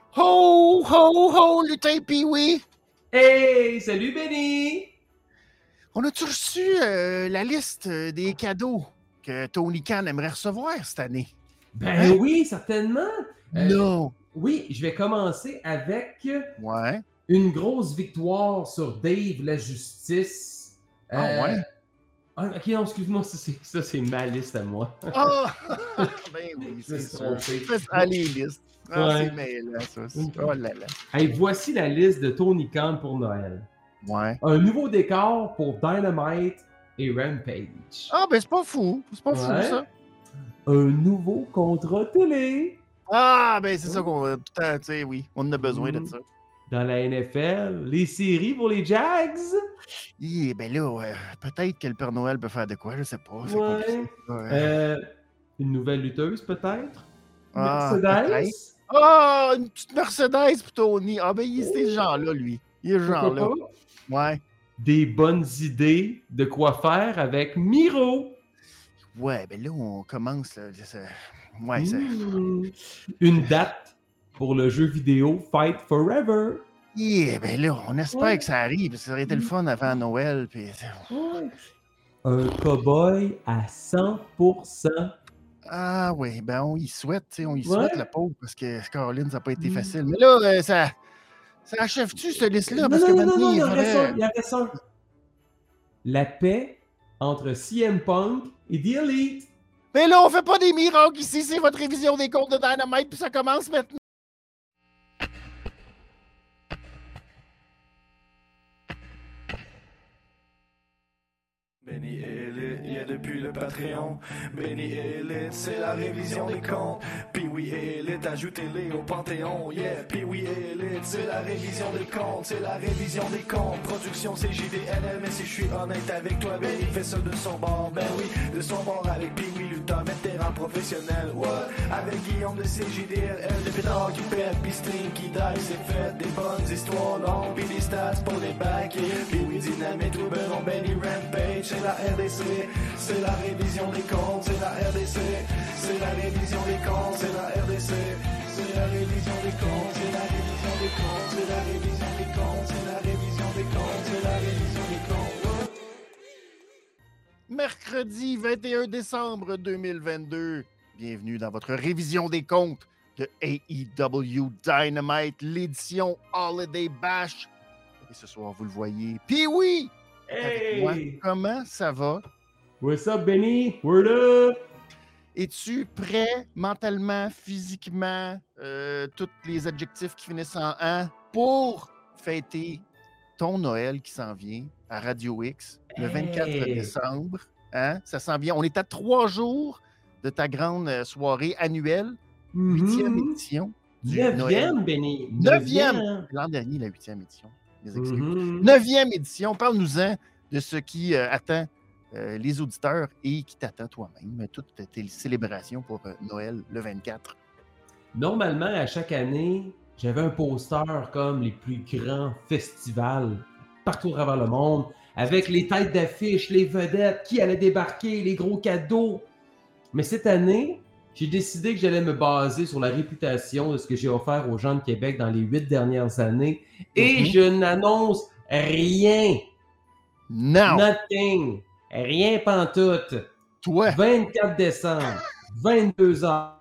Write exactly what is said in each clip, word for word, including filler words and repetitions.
Ho, ho, ho, lutin Pee-wee! Hey, salut Benny! On a-tu reçu euh, la liste euh, des cadeaux que Tony Khan aimerait recevoir cette année? Ben Hein? oui, certainement! Euh, Non! oui, je vais commencer avec Ouais. une grosse victoire sur Dave la Justice. Ah Euh, ouais? ah, ok, non, excuse-moi, ça c'est, ça, c'est ma liste à moi. Ah! Ben oui, Je me c'est suis sûr. trompé. Fais ça, les listes. Ah, Ouais. c'est mêlant, ça. Oh là là. Hey, voici la liste de Tony Khan pour Noël. Ouais. Un nouveau décor pour Dynamite et Rampage. Ah, ben c'est pas fou. C'est pas Ouais. fou, ça. Un nouveau contrat télé. Ah, ben c'est ça qu'on va. Putain, tu sais, oui. On en a besoin de Mm. ça. Dans la N F L, les séries pour les Jags. Eh ben là, ouais, peut-être que le Père Noël peut faire de quoi, je sais pas. C'est Ouais. compliqué. Ouais. Euh, une nouvelle lutteuse, peut-être. Ah, Mercedes. peut-être. Ah, une petite Mercedes pour Tony. Ah, ben, il est ce genre-là, lui. Il est ce Pourquoi genre-là. pas? Ouais. Des bonnes idées de quoi faire avec Miro. Ouais, ben là, on commence. Là, ça... Ouais, ça. Mmh. Une date pour le jeu vidéo Fight Forever. Yeah, ben là, on espère Ouais. que ça arrive. Ça aurait été le fun avant Noël. Puis... Ouais. Un cow-boy à cent pour cent. Ah, oui, ben on y souhaite, tu sais, on y Ouais. souhaite le pauvre parce que Caroline, ça n'a pas été Mm. facile. Mais là, euh, ça, ça achève-tu cette liste-là? Non, Parce que non, non, maintenant, non, il il y en reste faudrait... un, il y en reste un. La paix entre C M Punk et The Elite. Mais là, on fait pas des miracles ici. C'est votre révision des comptes de Dynamite, puis ça commence maintenant. Benny Elite, il y a depuis le Patreon. Benny Elite, c'est la révision des comptes. Pee-wee Elite, ajoutez-les au Panthéon. Yeah, Pee-wee Elite, c'est la révision des comptes. C'est la révision des comptes. Production C J D L M. Mais si je suis honnête avec toi, Benny fait ça de son bord. Ben oui, de son bord avec Pee-wee, lutteur, vétéran professionnel. What? Avec Guillaume de C J D L M. Des pétards qui pètent, pis Sting qui die, c'est fait. Des bonnes histoires longues, pis des stats pour les bacs. Pee-wee Dynamite, Rouberon, Benny Rampage. C'est la R D C, c'est la révision des comptes, c'est la R D C, c'est la révision des comptes, c'est la R D C, c'est la révision des comptes, c'est la révision des comptes, c'est la révision des comptes, c'est la révision des comptes, c'est la révision des comptes. Mercredi vingt et un décembre deux mille vingt-deux. Bienvenue dans votre révision des comptes de A E W Dynamite, l'édition Holiday Bash. Et ce soir, vous le voyez, Pee-wee! Avec moi. Hey! Comment ça va? What's up, Benny? Word up! Es-tu prêt mentalement, physiquement, euh, tous les adjectifs qui finissent en « an » pour fêter ton Noël qui s'en vient à Radio X le vingt-quatre Hey! décembre? Hein? Ça s'en vient. On est à trois jours de ta grande euh, soirée annuelle, huitième Mhm. édition du Noël. Neuvième, Benny. Neuvième! L'an dernier, la huitième édition. Mes excuses. Mhm. Neuvième édition. Parle-nous-en de ce qui euh, attend euh, les auditeurs et qui t'attend toi-même. Toutes tes célébrations pour euh, Noël le vingt-quatre. Normalement, à chaque année, j'avais un poster comme les plus grands festivals partout à travers le monde, avec les têtes d'affiche, les vedettes, qui allaient débarquer, les gros cadeaux. Mais cette année, j'ai décidé que j'allais me baser sur la réputation de ce que j'ai offert aux gens de Québec dans les huit dernières années. Et Mhm. je n'annonce rien. Non! Nothing. Rien pantoute. Toi! vingt-quatre décembre, vingt-deux heures.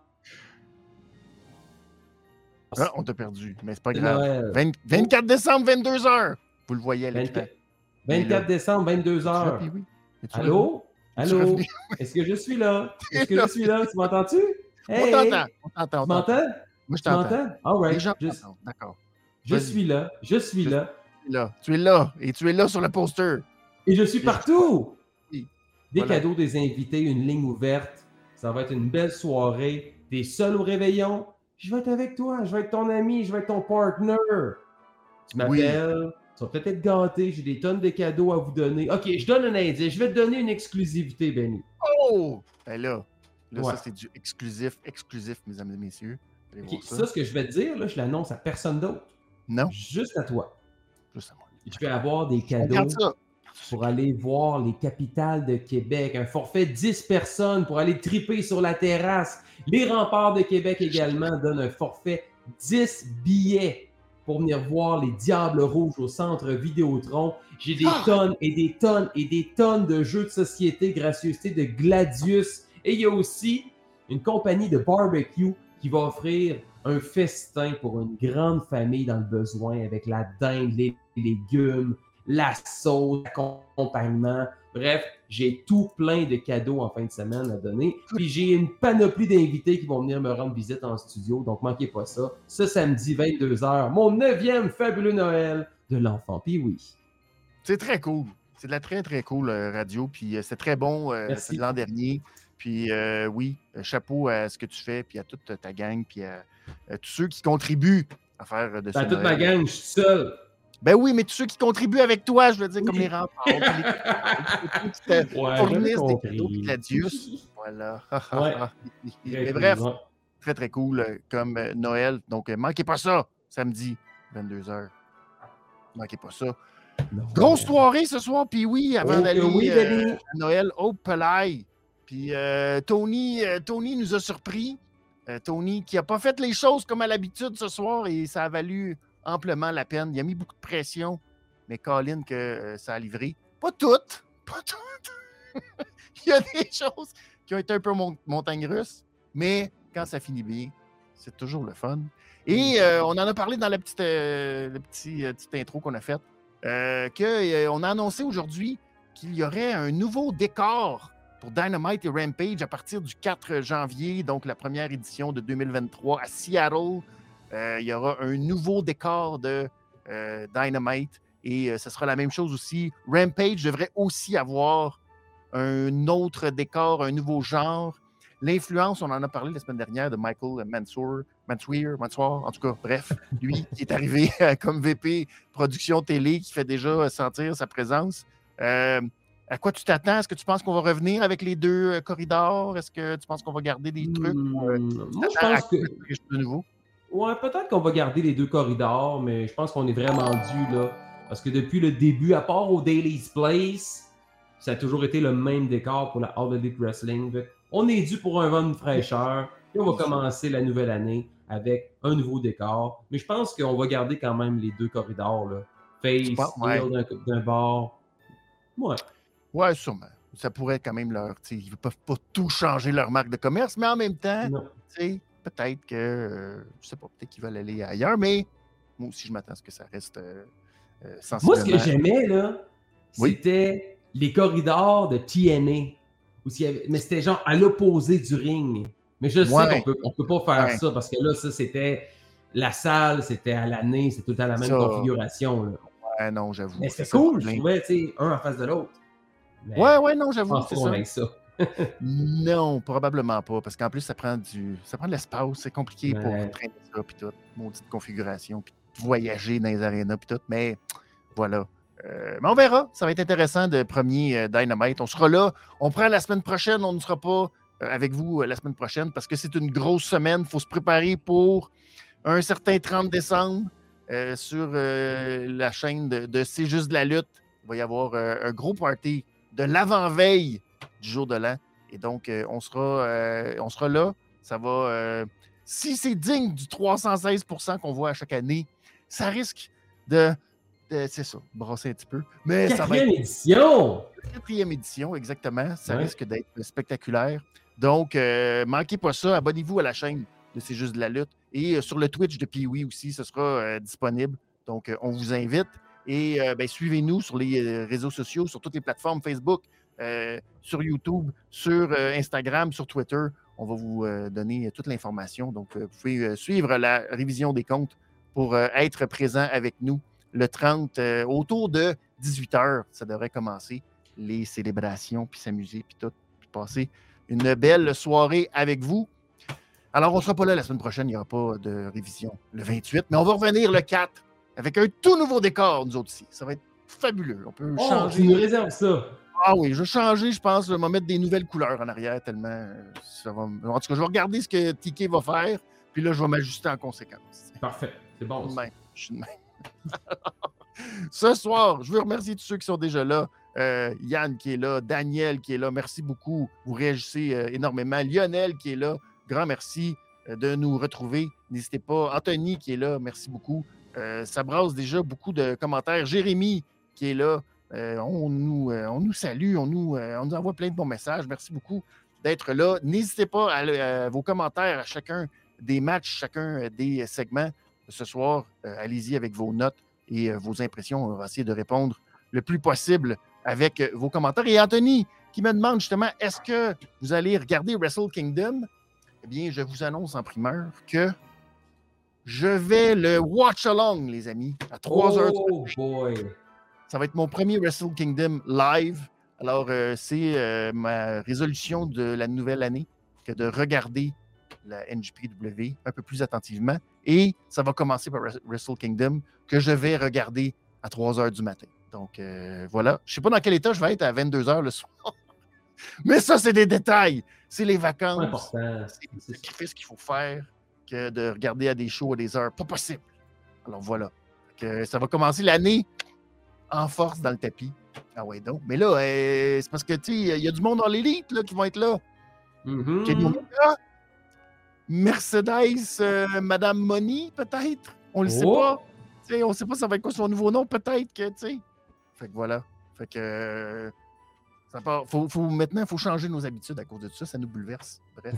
Ah, on t'a perdu, mais c'est pas C'est grave. Noël. vingt vingt-quatre décembre, vingt-deux heures. Vous le voyez à l'écran. vingt-quatre vingt-quatre décembre, vingt-deux Es-tu là, heures. Pee-wee? Es-tu Allô? Es-tu Allô? revenu? Est-ce que je suis là? T'es Est-ce que là. je suis là? Tu m'entends-tu? On Hey! t'entend. On t'entend. Tu on t'entend. m'entends? Moi, je Tu t'entends. m'entends? All Les right. gens Je, t'entendent. D'accord. je Vas-y. suis là. Je suis Je- là. Tu es là. Tu es là. Et tu es là sur le poster. Et je suis partout. Oui. Des Voilà. cadeaux, des invités, une ligne ouverte. Ça va être une belle soirée. T'es seul au réveillon. Je vais être avec toi. Je vais être ton ami. Je vais être ton partner. Tu m'appelles. Tu vas peut-être être gâté. J'ai des tonnes de cadeaux à vous donner. OK, je donne un indice. Je vais te donner une exclusivité, Benny. Oh! Ben là, là Ouais. ça, c'est du exclusif, exclusif, mesdames et messieurs. Allez OK, voir ça. ça, ce que je vais te dire, là, je l'annonce à personne d'autre. Non, Juste à toi. juste à moi. Je vais avoir des On cadeaux garde ça. pour aller voir les capitales de Québec. Un forfait dix personnes pour aller triper sur la terrasse. Les remparts de Québec également donnent un forfait dix billets pour venir voir les Diables Rouges au centre Vidéotron. J'ai des Ah! tonnes et des tonnes et des tonnes de jeux de société, gracieuseté de Gladius. Et il y a aussi une compagnie de barbecue qui va offrir un festin pour une grande famille dans le besoin avec la dinde, les légumes, la sauce, l'accompagnement. Bref, j'ai tout plein de cadeaux en fin de semaine à donner. Puis j'ai une panoplie d'invités qui vont venir me rendre visite en studio, donc manquez pas ça. Ce samedi, vingt-deux heures, mon neuvième fabuleux Noël de l'enfant Pee-Wee. C'est très cool. C'est de la très, très cool euh, radio. Puis euh, c'est très bon. Euh, Merci. c'est de l'an dernier. Puis euh, oui, euh, chapeau à ce que tu fais, puis à toute ta gang, puis à, à tous ceux qui contribuent à faire euh, de ce Dans toute Noël. ma gang, je suis seul. Ben oui, mais tous ceux qui contribuent avec toi, je veux dire, Oui. comme les remparts, puis les ceux qui te Ouais, fournissent j'avais des compris. cadeaux, puis Gladius. Voilà. Ouais. Mais Très bref, cool, ouais. très, très cool euh, comme euh, Noël. Donc, euh, manquez pas ça, samedi, vingt-deux heures. Manquez pas ça. Non. Grosse soirée ce soir, puis oui, avant Oh que d'aller oui, euh, Denis. à Noël, au Pelay. Puis euh, Tony, euh, Tony nous a surpris. Euh, Tony qui n'a pas fait les choses comme à l'habitude ce soir et ça a valu amplement la peine. Il a mis beaucoup de pression, mais Colin que euh, ça a livré. Pas toutes, pas toutes. Il y a des choses qui ont été un peu mon- montagne russe, mais quand ça finit bien, c'est toujours le fun. Et euh, on en a parlé dans la petite, euh, le petit, euh, petite intro qu'on a faite, euh, qu'on a annoncé aujourd'hui qu'il y aurait un nouveau décor pour Dynamite et Rampage à partir du quatre janvier, donc la première édition de deux mille vingt-trois à Seattle. Euh, il y aura un nouveau décor de euh, Dynamite et euh, ce sera la même chose aussi. Rampage devrait aussi avoir un autre décor, un nouveau genre. L'influence, on en a parlé la semaine dernière de Michael Mansour, Mansour, Mansour, en tout cas, bref, lui qui est arrivé comme V P production télé, qui fait déjà sentir sa présence. Euh, à quoi tu t'attends? Est-ce que tu penses qu'on va revenir avec les deux euh, corridors? Est-ce que tu penses qu'on va garder des trucs? Ou, euh, Hmm, moi, je t'attends à pense que. quoi quelque chose de nouveau? Ouais, peut-être qu'on va garder les deux corridors, mais je pense qu'on est vraiment dû là. Parce que depuis le début, à part au Daily's Place, ça a toujours été le même décor pour la All Elite Wrestling. Fait on est dû pour un vent de fraîcheur. Et on va commencer la nouvelle année avec un nouveau décor. Mais je pense qu'on va garder quand même les deux corridors. Là. Tu Face, penses? Ouais. heel d'un, d'un bord. Ouais. Ouais, sûrement. Ça pourrait quand même leur. tu sais, Ils ne peuvent pas tout changer leur marque de commerce, mais en même temps, Non. tu sais, peut-être que. euh, je sais pas, peut-être qu'ils veulent aller ailleurs, mais moi aussi, je m'attends à ce que ça reste euh, euh, Moi, ce sensiblement. que j'aimais, là, Oui. c'était les corridors de T N A. Où il y avait- Mais c'était genre à l'opposé du ring. Mais je sais Ouais. qu'on peut, on peut pas faire Ouais. ça parce que là, ça, c'était la salle, c'était à l'année, c'est tout le temps la même Ça. configuration. Là. Ouais, non, j'avoue. Mais c'est c'était ça le cool, je problème. trouvais, tu sais, un en face de l'autre. Mais Ouais, ouais, non, je j'avoue, pense c'est pas qu'on ça. ait ça. Non, probablement pas, parce qu'en plus, ça prend du, ça prend de l'espace, c'est compliqué pour Ouais. traîner ça, puis tout, maudite configuration, puis voyager dans les arénas, puis tout, mais voilà. Euh, mais on verra, ça va être intéressant de premier euh, Dynamite. On sera là, on prend la semaine prochaine, on ne sera pas euh, avec vous euh, la semaine prochaine, parce que c'est une grosse semaine, il faut se préparer pour un certain trente décembre euh, sur euh, la chaîne de, de C'est juste de la lutte. Il va y avoir euh, un gros party de l'avant-veille du jour de l'an. Et donc, euh, on, sera, euh, on sera là. Ça va. euh, si c'est digne du trois cent seize pour cent qu'on voit à chaque année, ça risque de. de- c'est ça, brasser un petit peu. Mais ça va Quatrième être édition! la quatrième édition, exactement. Ça Ouais. risque d'être spectaculaire. Donc, euh, manquez pas ça. Abonnez-vous à la chaîne de C'est juste de la lutte. Et euh, sur le Twitch de Pee-Wee aussi, ce sera euh, disponible. Donc, euh, on vous invite. Et euh, ben, suivez-nous sur les euh, réseaux sociaux, sur toutes les plateformes Facebook, euh, sur YouTube, sur euh, Instagram, sur Twitter. On va vous euh, donner toute l'information. Donc, euh, vous pouvez euh, suivre la révision des comptes pour euh, être présent avec nous le trente, euh, autour de dix-huit heures. Ça devrait commencer les célébrations, puis s'amuser, puis tout, puis passer une belle soirée avec vous. Alors, on ne sera pas là la semaine prochaine, il n'y aura pas de révision le vingt-huit, mais on va revenir le quatre avec un tout nouveau décor, nous autres ici. Ça va être fabuleux. On peut Oh, changer. tu nous réserves ça. Ah oui, je vais changer, je pense. Je vais mettre des nouvelles couleurs en arrière tellement euh, ça va. En tout cas, je vais regarder ce que T K va faire, puis là, je vais m'ajuster en conséquence. Parfait, c'est bon. Ça. Même. Je suis de même. Ce soir, je veux remercier tous ceux qui sont déjà là. Euh, Yann qui est là, Daniel qui est là, merci beaucoup. Vous réagissez euh, énormément. Lionel qui est là, grand merci. de nous retrouver. N'hésitez pas. Anthony qui est là, merci beaucoup. Euh, ça brasse déjà beaucoup de commentaires. Jérémy qui est là, euh, on, nous, euh, on nous salue, on nous, euh, on nous envoie plein de bons messages. Merci beaucoup d'être là. N'hésitez pas à, à vos commentaires à chacun des matchs, chacun des segments. Ce soir, euh, allez-y avec vos notes et euh, vos impressions. On va essayer de répondre le plus possible avec euh, vos commentaires. Et Anthony qui me demande justement, est-ce que vous allez regarder Wrestle Kingdom? Eh bien, je vous annonce en primeur que je vais le watch along, les amis, à trois heures. Oh boy! Ça va être mon premier Wrestle Kingdom live. Alors, euh, c'est euh, ma résolution de la nouvelle année que de regarder la N J P W un peu plus attentivement. Et ça va commencer par Wrestle Kingdom que je vais regarder à trois heures du matin. Donc, euh, voilà. Je ne sais pas dans quel état je vais être à vingt-deux heures le soir. Mais ça, c'est des détails. C'est les vacances. C'est important. C'est le sacrifice qu'il faut faire que de regarder à des shows à des heures pas possible. Alors, voilà. Que ça va commencer l'année en force dans le tapis. Ah ouais, donc. Mais là, euh, c'est parce que, tu sais, il y a du monde dans l'élite là, qui vont être là. Mm-hmm. Kenny Omega, Mercedes, euh, Madame Money, peut-être. On le oh. sait pas. T'sais, on ne sait pas ça va être quoi son nouveau nom, peut-être que, tu sais. Fait que voilà. Fait que euh, ça part, faut, faut, maintenant, il faut changer nos habitudes à cause de ça. Ça nous bouleverse. Bref.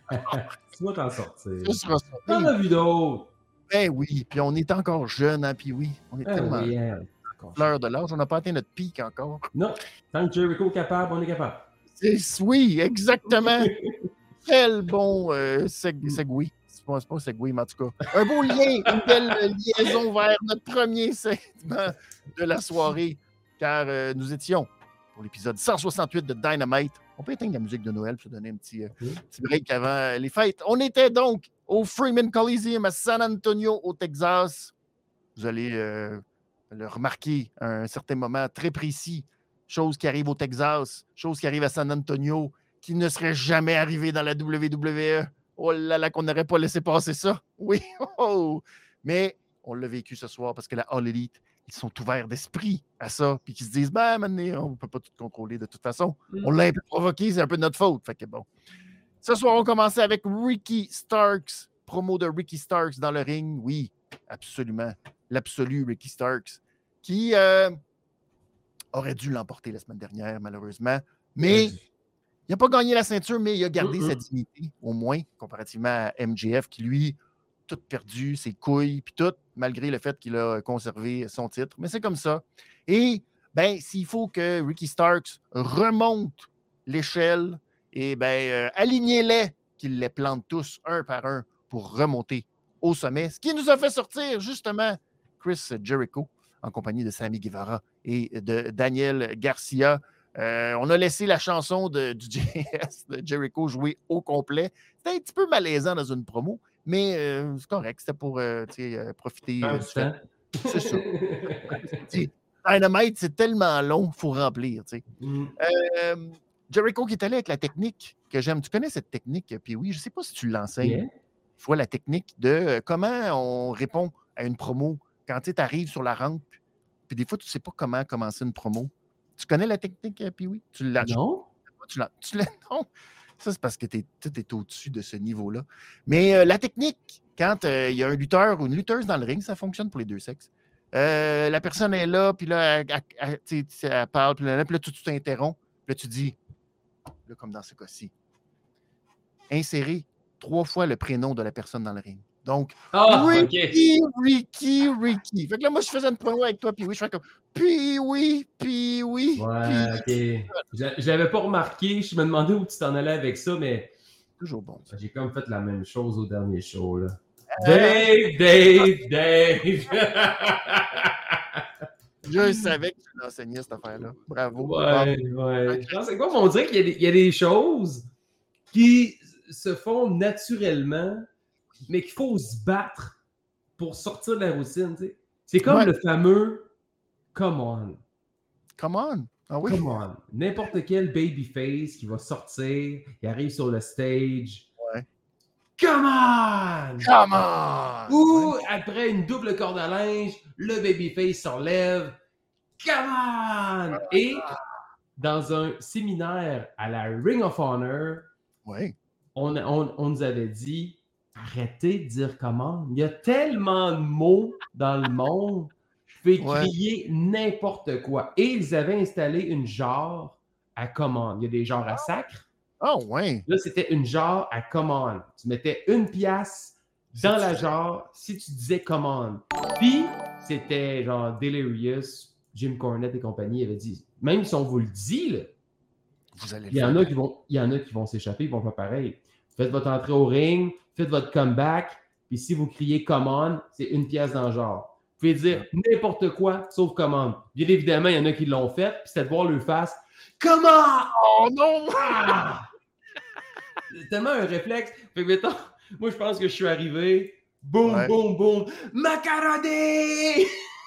Tu vas t'en sortir. Ça T'en as vu d'autres. Ben oui. Puis on est encore jeune, hein, puis oui. On est ben tellement oui, hein. fleur de l'âge. On n'a pas atteint notre pic encore. Non. Tant que Jericho est capable, on est capable. C'est, oui, exactement. Quel bon euh, seg- segway. C'est pas, c'est pas un segway, mais en tout cas. Un beau lien, une belle liaison vers notre premier segment de la soirée. Car euh, nous étions pour l'épisode cent soixante-huit de Dynamite. On peut éteindre la musique de Noël pour se donner un petit, euh, oui. petit break avant les fêtes. On était donc au Freeman Coliseum à San Antonio, au Texas. Vous allez euh, le remarquer à un certain moment très précis. Chose qui arrive au Texas, chose qui arrive à San Antonio, qui ne serait jamais arrivé dans la W W E. Oh là là, qu'on n'aurait pas laissé passer ça. Oui, oh. Mais on l'a vécu ce soir parce que la All Elite, ils sont ouverts d'esprit à ça, puis qu'ils se disent, ben, maintenant, on ne peut pas tout contrôler de toute façon. Mm. On l'a un peu provoqué, c'est un peu de notre faute. Fait que bon. Ce soir, on commençait avec Ricky Starks, promo de Ricky Starks dans le ring. Oui, absolument. L'absolu Ricky Starks, qui euh, aurait dû l'emporter la semaine dernière, malheureusement. Mais il n'a pas gagné la ceinture, mais il a gardé mm-hmm. sa dignité, au moins, comparativement à M J F, qui, lui, tout perdu, ses couilles, puis tout, malgré le fait qu'il a conservé son titre. Mais c'est comme ça. Et, ben, s'il faut que Ricky Starks remonte l'échelle, et ben, euh, alignez-les, qu'il les plante tous, un par un, pour remonter au sommet. Ce qui nous a fait sortir, justement, Chris Jericho, en compagnie de Sammy Guevara et de Daniel Garcia. Euh, on a laissé la chanson de, du J S de Jericho jouer au complet. C'était un petit peu malaisant dans une promo, mais euh, c'est correct. C'était pour euh, euh, profiter euh, du fait. C'est ça. Dynamite, c'est tellement long, il faut remplir. Mm. Euh, Jericho qui est allé avec la technique que j'aime. Tu connais cette technique, puis oui, je ne sais pas si tu l'enseignes. Yeah. Tu vois la technique de euh, comment on répond à une promo quand tu arrives sur la rampe, puis des fois, tu ne sais pas comment commencer une promo. Tu connais la technique, puis oui? Tu l'as. Non. Tu l'as, tu l'as, non. Ça, c'est parce que tu es au-dessus de ce niveau-là. Mais euh, la technique, quand il euh, y a un lutteur ou une lutteuse dans le ring, ça fonctionne pour les deux sexes. Euh, la personne est là, puis là, elle, elle, elle, elle parle, puis là, puis là, tu t'interromps, puis là, tu dis, là, comme dans ce cas-ci, insérer trois fois le prénom de la personne dans le ring. Donc, oh, Ricky, okay. Ricky, Ricky. Fait que là, moi, je faisais une promo avec toi, puis oui, je fais comme, puis oui, puis oui. Ouais, pis... ok. Je l'avais pas remarqué, je me demandais où tu t'en allais avec ça, mais. Toujours bon. Ça. J'ai comme fait la même chose au dernier show, là. Euh... Dave, Dave, Dave! Je savais que tu l'enseignais, cette affaire-là. Bravo. Ouais, bon. ouais. C'est quoi, on dirait qu'il y a, des, il y a des choses qui se font naturellement, mais qu'il faut se battre pour sortir de la routine. Tu sais. C'est comme ouais. le fameux « come on ». Come on. Ah oui. Come on. N'importe quel babyface qui va sortir, il arrive sur le stage. Ouais. Come on! Come on! Ou ouais. après une double corde à linge, le babyface s'enlève. Come on! Et dans un séminaire à la Ring of Honor, ouais. on, on, on nous avait dit arrêtez de dire commande. Il y a tellement de mots dans le monde. Je peux Ouais. crier n'importe quoi. Et ils avaient installé une jarre à commande. Il y a des genres à sacre. Ah, ouais. Là, c'était une jarre à commande. Tu mettais une pièce dans C'est- la jarre si tu disais commande. Puis, c'était genre Delirious, Jim Cornette et compagnie avaient dit, même si on vous le dit, là, Vous allez le il y en faire. a qui vont, il y en a qui vont s'échapper, ils vont faire pareil. Faites votre entrée au ring, faites votre comeback, puis si vous criez commande, c'est une pièce dans le genre. Vous pouvez dire n'importe quoi sauf commande. Bien évidemment, il y en a qui l'ont fait, puis c'était de voir leur face. Comment? Oh non! Ah! C'est tellement un réflexe. Fait que, mettons, moi, je pense que je suis arrivé. Boum, Ouais. boum, boum. Macaroni!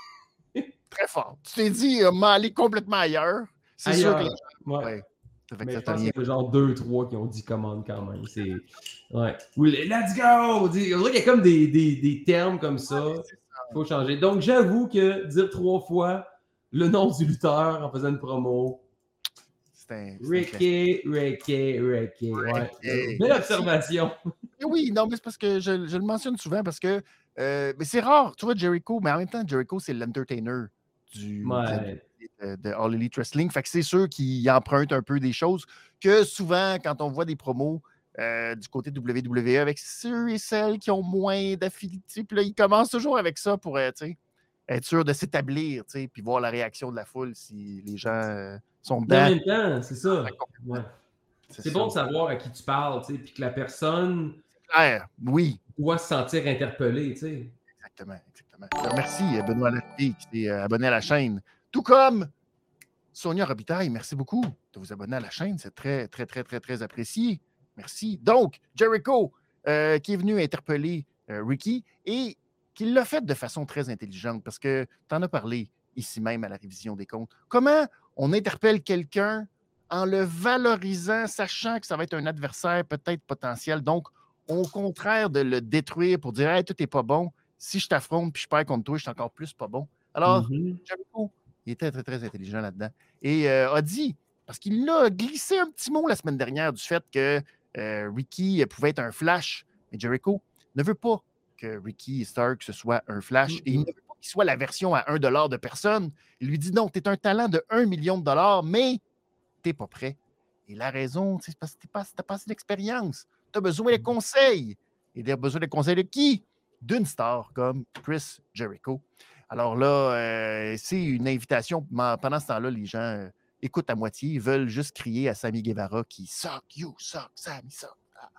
Très fort. Tu t'es dit, euh, m'aller complètement ailleurs. C'est sûr que les Ailleurs. Ouais. Ouais. Ça fait que Mais ça je t'a pense rien. qu'il y a genre deux, trois qui ont dit commande quand même. C'est. Ouais. Oui, let's go! On dirait qu'il y a comme des, des, des termes comme ça. Il faut changer. Donc, j'avoue que dire trois fois le nom du lutteur en faisant une promo. C'est un. c'est un classique. Ricky, Ricky, Ricky. Ouais. Ricky. Belle observation. Et oui, non, mais c'est parce que je, je le mentionne souvent parce que euh, mais c'est rare. Tu vois, Jericho, mais en même temps, Jericho, c'est l'entertainer du, Ouais. de, de All Elite Wrestling. Fait que c'est sûr qu'il emprunte un peu des choses que souvent, quand on voit des promos euh, du côté W W E avec ceux et celles qui ont moins d'affinités, puis là, il commence toujours avec ça pour euh, tu sais, être sûr de s'établir, tu sais, puis voir la réaction de la foule si les gens euh, sont Mais en dedans. même temps, c'est ça. Ouais. C'est C'est ça. bon de savoir à qui tu parles, tu sais, puis que la personne Claire, oui. doit se sentir interpellée, tu sais. Exactement, exactement. Je remercie euh, Benoît Lartier qui s'est euh, abonné à la chaîne. Tout comme Sonia Robitaille, merci beaucoup de vous abonner à la chaîne. C'est très, très, très, très, très apprécié. Merci. Donc, Jericho, euh, qui est venu interpeller euh, Ricky et qui l'a fait de façon très intelligente parce que tu en as parlé ici même à la révision des comptes. Comment on interpelle quelqu'un en le valorisant, sachant que ça va être un adversaire peut-être potentiel. Donc, au contraire de le détruire pour dire hey, tout n'est pas bon, si je t'affronte puis je perds contre toi, je suis encore plus pas bon. Alors, Mhm. Jericho, il était très, très intelligent là-dedans. Et euh, a dit, parce qu'il l'a glissé un petit mot la semaine dernière du fait que euh, Ricky pouvait être un flash. Mais Jericho ne veut pas que Ricky Stark ce soit un flash. Mhm. Et il ne veut pas qu'il soit la version à un dollar de personne. Il lui dit non, tu es un talent de un million de dollars, mais tu n'es pas prêt. Et la raison, c'est parce que tu n'as pas assez d'expérience. Tu as besoin de conseils. Et tu as besoin de conseils de qui? D'une star comme Chris Jericho. Alors là, euh, c'est une invitation. Pendant ce temps-là, les gens euh, écoutent à moitié. Ils veulent juste crier à Sammy Guevara qui « Suck, you suck, Sammy suck ».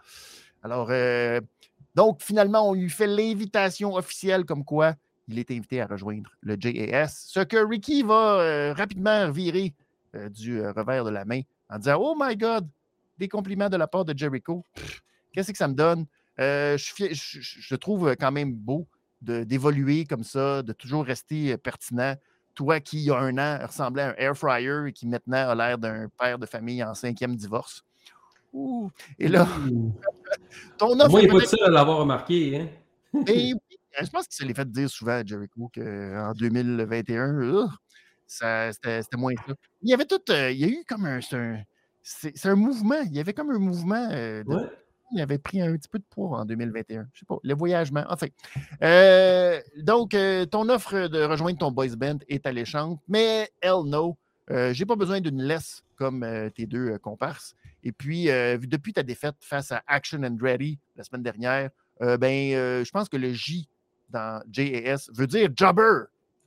Alors, euh, donc, finalement, on lui fait l'invitation officielle comme quoi il est invité à rejoindre le J A S. Ce que Ricky va euh, rapidement virer euh, du euh, revers de la main en disant « Oh my God! » Des compliments de la part de Jericho. Pff, qu'est-ce que ça me donne? Euh, je, fier, je, je trouve quand même beau de, d'évoluer comme ça, de toujours rester pertinent. Toi qui, il y a un an, ressemblait à un air fryer et qui maintenant a l'air d'un père de famille en cinquième divorce. Ouh. Et là, Ouh. ton offre. Moi, il n'est pas de seul à l'avoir remarqué. Hein? Et oui, je pense qu'il se l'est fait dire souvent à Jericho qu'en deux mille vingt et un, uh, ça, c'était, c'était moins ça. Il y avait tout. Euh, il y a eu comme un. C'est un, c'est, c'est un mouvement. Il y avait comme un mouvement. Euh, de, Ouais. Il avait pris un petit peu de poids en deux mille vingt et un. Je sais pas, le voyagement. Enfin. Euh, donc, euh, ton offre de rejoindre ton boys band est alléchante, mais hell no. Euh, j'ai pas besoin d'une laisse comme euh, tes deux euh, comparses. Et puis, euh, depuis ta défaite face à Action Andretti la semaine dernière, euh, ben, euh, je pense que le J dans J A S veut dire jobber.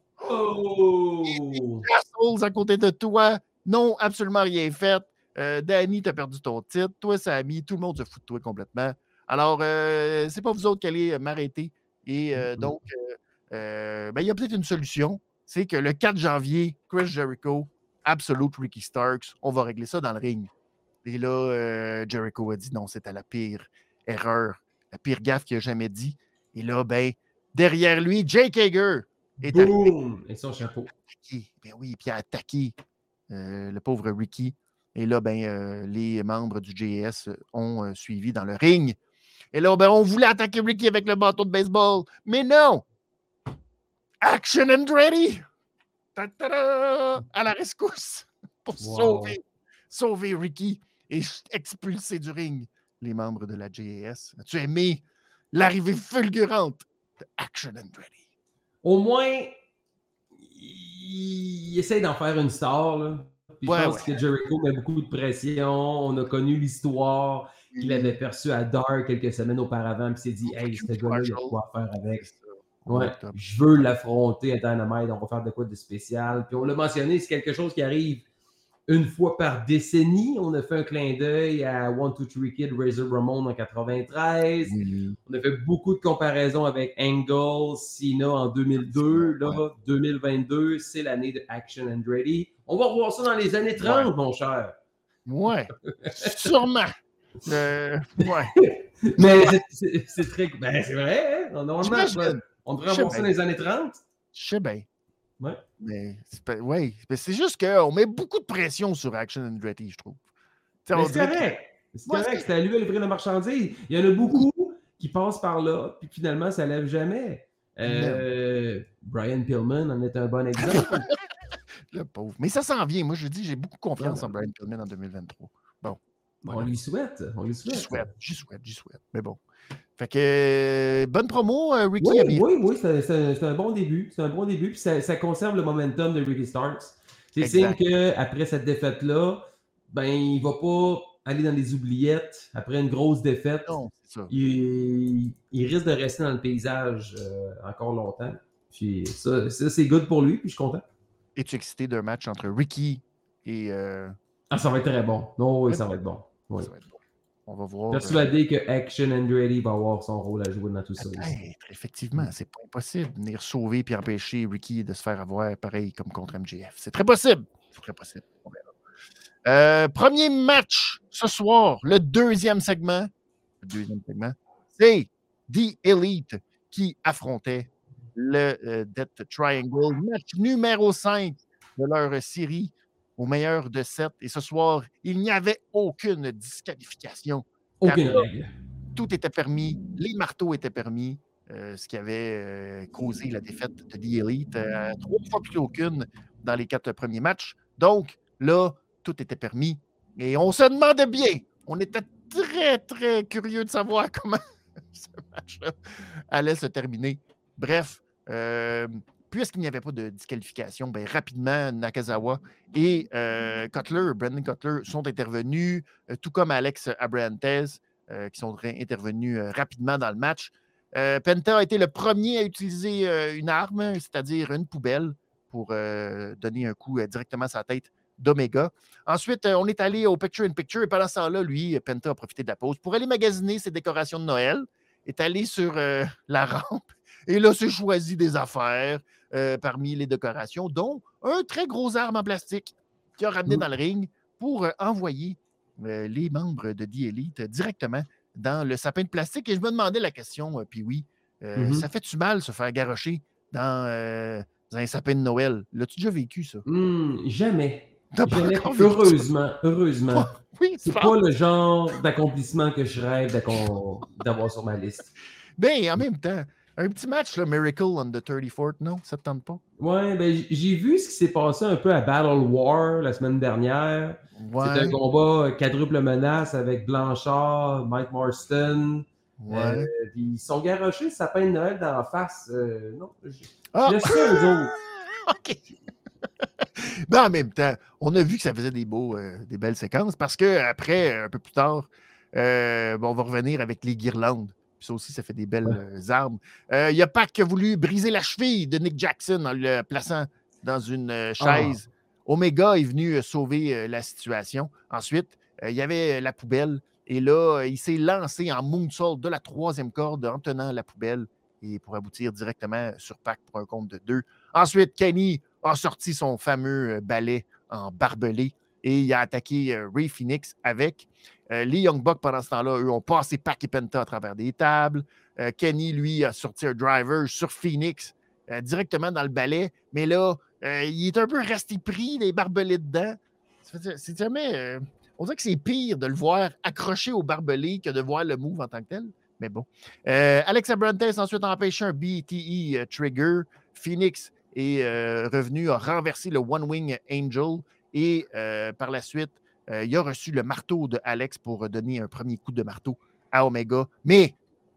Oh! Assholes à côté de toi, non, absolument rien fait. Euh, Danny, t'as perdu ton titre. Toi, Samy, tout le monde se fout de toi complètement. Alors, euh, c'est pas vous autres qui allez m'arrêter. Et euh, donc, euh, euh, ben, il y a peut-être une solution. C'est que le quatre janvier, Chris Jericho, Absolute Ricky Starks, on va régler ça dans le ring. Et là, euh, Jericho a dit non, c'était la pire erreur, la pire gaffe qu'il a jamais dit. Et là, ben, derrière lui, Jake Hager est Boom! Et son chapeau. attaqué. Ben oui, puis il a attaqué euh, le pauvre Ricky. Et là, ben, euh, les membres du J A S ont euh, suivi dans le ring. Et là, ben, on voulait attaquer Ricky avec le bâton de baseball. Mais non! Action Andretti! Ta-ta-da! À la rescousse! Pour Wow. sauver, sauver Ricky et expulser du ring les membres de la J A S. As-tu aimé l'arrivée fulgurante de Action Andretti. Au moins, il, il essaie d'en faire une star. Là. Puis Ouais, je pense ouais. que Jericho met beaucoup de pression. On a connu l'histoire qu'il avait perçue à Dark quelques semaines auparavant. Puis il s'est dit, hey, ce gars-là, il y a quoi à faire avec. Ouais, je veux l'affronter à Dynamite. On va faire de quoi de spécial. Puis on l'a mentionné, c'est quelque chose qui arrive une fois par décennie. On a fait un clin d'œil à One Two Three Kid, Razor Ramon en quatre-vingt-treize. Mm-hmm. On a fait beaucoup de comparaisons avec Angle, Cena en deux mille deux. Là, ouais. deux mille vingt-deux, c'est l'année de Action Andretti. On va revoir ça dans les années trente, ouais. mon cher. Ouais, sûrement. Euh, ouais. Mais c'est, c'est, c'est très... Ben, c'est vrai, hein? Normalement, on devrait revoir ça dans les années trente. Je sais bien. Ouais. Mais c'est, pas, ouais, mais c'est juste qu'on met beaucoup de pression sur Action Andretti, je trouve. Mais c'est correct. Que... C'est correct. C'est à lui à livrer la marchandise. Il y en a beaucoup qui passent par là, puis finalement, ça ne lève jamais. Euh, Brian Pillman en est un bon exemple. Le pauvre. Mais ça s'en vient. Moi, je dis, j'ai beaucoup confiance ouais. en Brian Pillman en deux mille vingt-trois. Bon. Bon, on lui souhaite. On lui souhaite. J'y souhaite, j'y souhaite, j'y souhaite. Mais bon. Fait que, euh, bonne promo, euh, Ricky. Oui, Abir. oui, oui, c'est, c'est, c'est un bon début. C'est un bon début, puis ça, ça conserve le momentum de Ricky Starks. C'est exact. Signe qu'après cette défaite-là, ben, il ne va pas aller dans les oubliettes après une grosse défaite. Non, c'est ça. Il, il risque de rester dans le paysage euh, encore longtemps. Puis ça, ça, c'est good pour lui, puis je suis content. Es-tu excité d'un match entre Ricky et... Euh... Ah, ça va être très bon. Non, oui, ça va être bon. Oui. Ça va être bon. On va voir. Persuadé euh... que Action Andretti va avoir son rôle à jouer dans tout ça. Aussi. Effectivement, c'est pas impossible de venir sauver puis empêcher Ricky de se faire avoir pareil comme contre M J F. C'est très possible. C'est très possible. On verra. Euh, premier match ce soir, le deuxième segment. Le deuxième segment, c'est The Elite qui affrontait le euh, Death Triangle. Match numéro cinq de leur série. Au meilleur de sept. Et ce soir, il n'y avait aucune disqualification. Aucune règle. Tout était permis. Les marteaux étaient permis. Euh, ce qui avait euh, causé la défaite de The Elite. Euh, trois fois plus qu'aucune dans les quatre premiers matchs. Donc, là, tout était permis. Et on se demandait bien. On était très, très curieux de savoir comment ce match-là allait se terminer. Bref, euh, puisqu'il n'y avait pas de disqualification, ben, rapidement, Nakazawa et euh, Cutler, Brandon Cutler, sont intervenus, euh, tout comme Alex Abrahantes, euh, qui sont intervenus euh, rapidement dans le match. Euh, Penta a été le premier à utiliser euh, une arme, c'est-à-dire une poubelle, pour euh, donner un coup euh, directement à sa tête d'Omega. Ensuite, euh, on est allé au picture-in-picture, et pendant ce temps-là, lui, Penta a profité de la pause pour aller magasiner ses décorations de Noël, est allé sur euh, la rampe, et là, s'est choisi des affaires euh, parmi les décorations, dont un très gros arme en plastique qu'il a ramené mmh. dans le ring pour euh, envoyer euh, les membres de The Elite directement dans le sapin de plastique. Et je me demandais la question, euh, puis oui, euh, mmh. ça fait-tu mal se faire garrocher dans, euh, dans un sapin de Noël? L'as-tu déjà vécu, ça? Mmh, jamais. Jamais. Heureusement, heureusement. Oh, oui, c'est pas le genre d'accomplissement que je rêve d'avoir sur ma liste. Bien, en même temps, un petit match, là, Miracle on the thirty-fourth, non? Ça te tente pas? Ouais, ben j'ai vu ce qui s'est passé un peu à Battle War la semaine dernière. Ouais. C'était un combat quadruple menace avec Blanchard, Mike Marston. Ouais. Euh, puis ils sont garochés le sapin de Noël dans la face. Euh, non, je ah. laisse ça aux autres. OK. Ben, en même temps, on a vu que ça faisait des, beaux, euh, des belles séquences parce qu'après, un peu plus tard, euh, bon, on va revenir avec les guirlandes. Ça aussi, ça fait des belles ouais. armes. Il euh, y a Pac qui a voulu briser la cheville de Nick Jackson en le plaçant dans une euh, chaise. Oh. Omega est venu euh, sauver euh, la situation. Ensuite, il euh, y avait la poubelle. Et là, il s'est lancé en moonsault de la troisième corde en tenant la poubelle et pour aboutir directement sur Pac pour un compte de deux. Ensuite, Kenny a sorti son fameux balai en barbelé et il a attaqué euh, Ray Phoenix avec. Euh, les Young Bucks, pendant ce temps-là, eux, ont passé Pac et Penta à travers des tables. Euh, Kenny, lui, a sorti un driver sur Phoenix euh, directement dans le balai. Mais là, euh, il est un peu resté pris, les barbelés dedans. C'est jamais... Euh, on dirait que c'est pire de le voir accroché au barbelé que de voir le move en tant que tel. Mais bon. Euh, Alex Abrahantes ensuite a empêché un B T E euh, trigger. Phoenix est euh, revenu, a renversé le One Wing Angel. Et euh, par la suite, euh, il a reçu le marteau de Alex pour donner un premier coup de marteau à Omega. Mais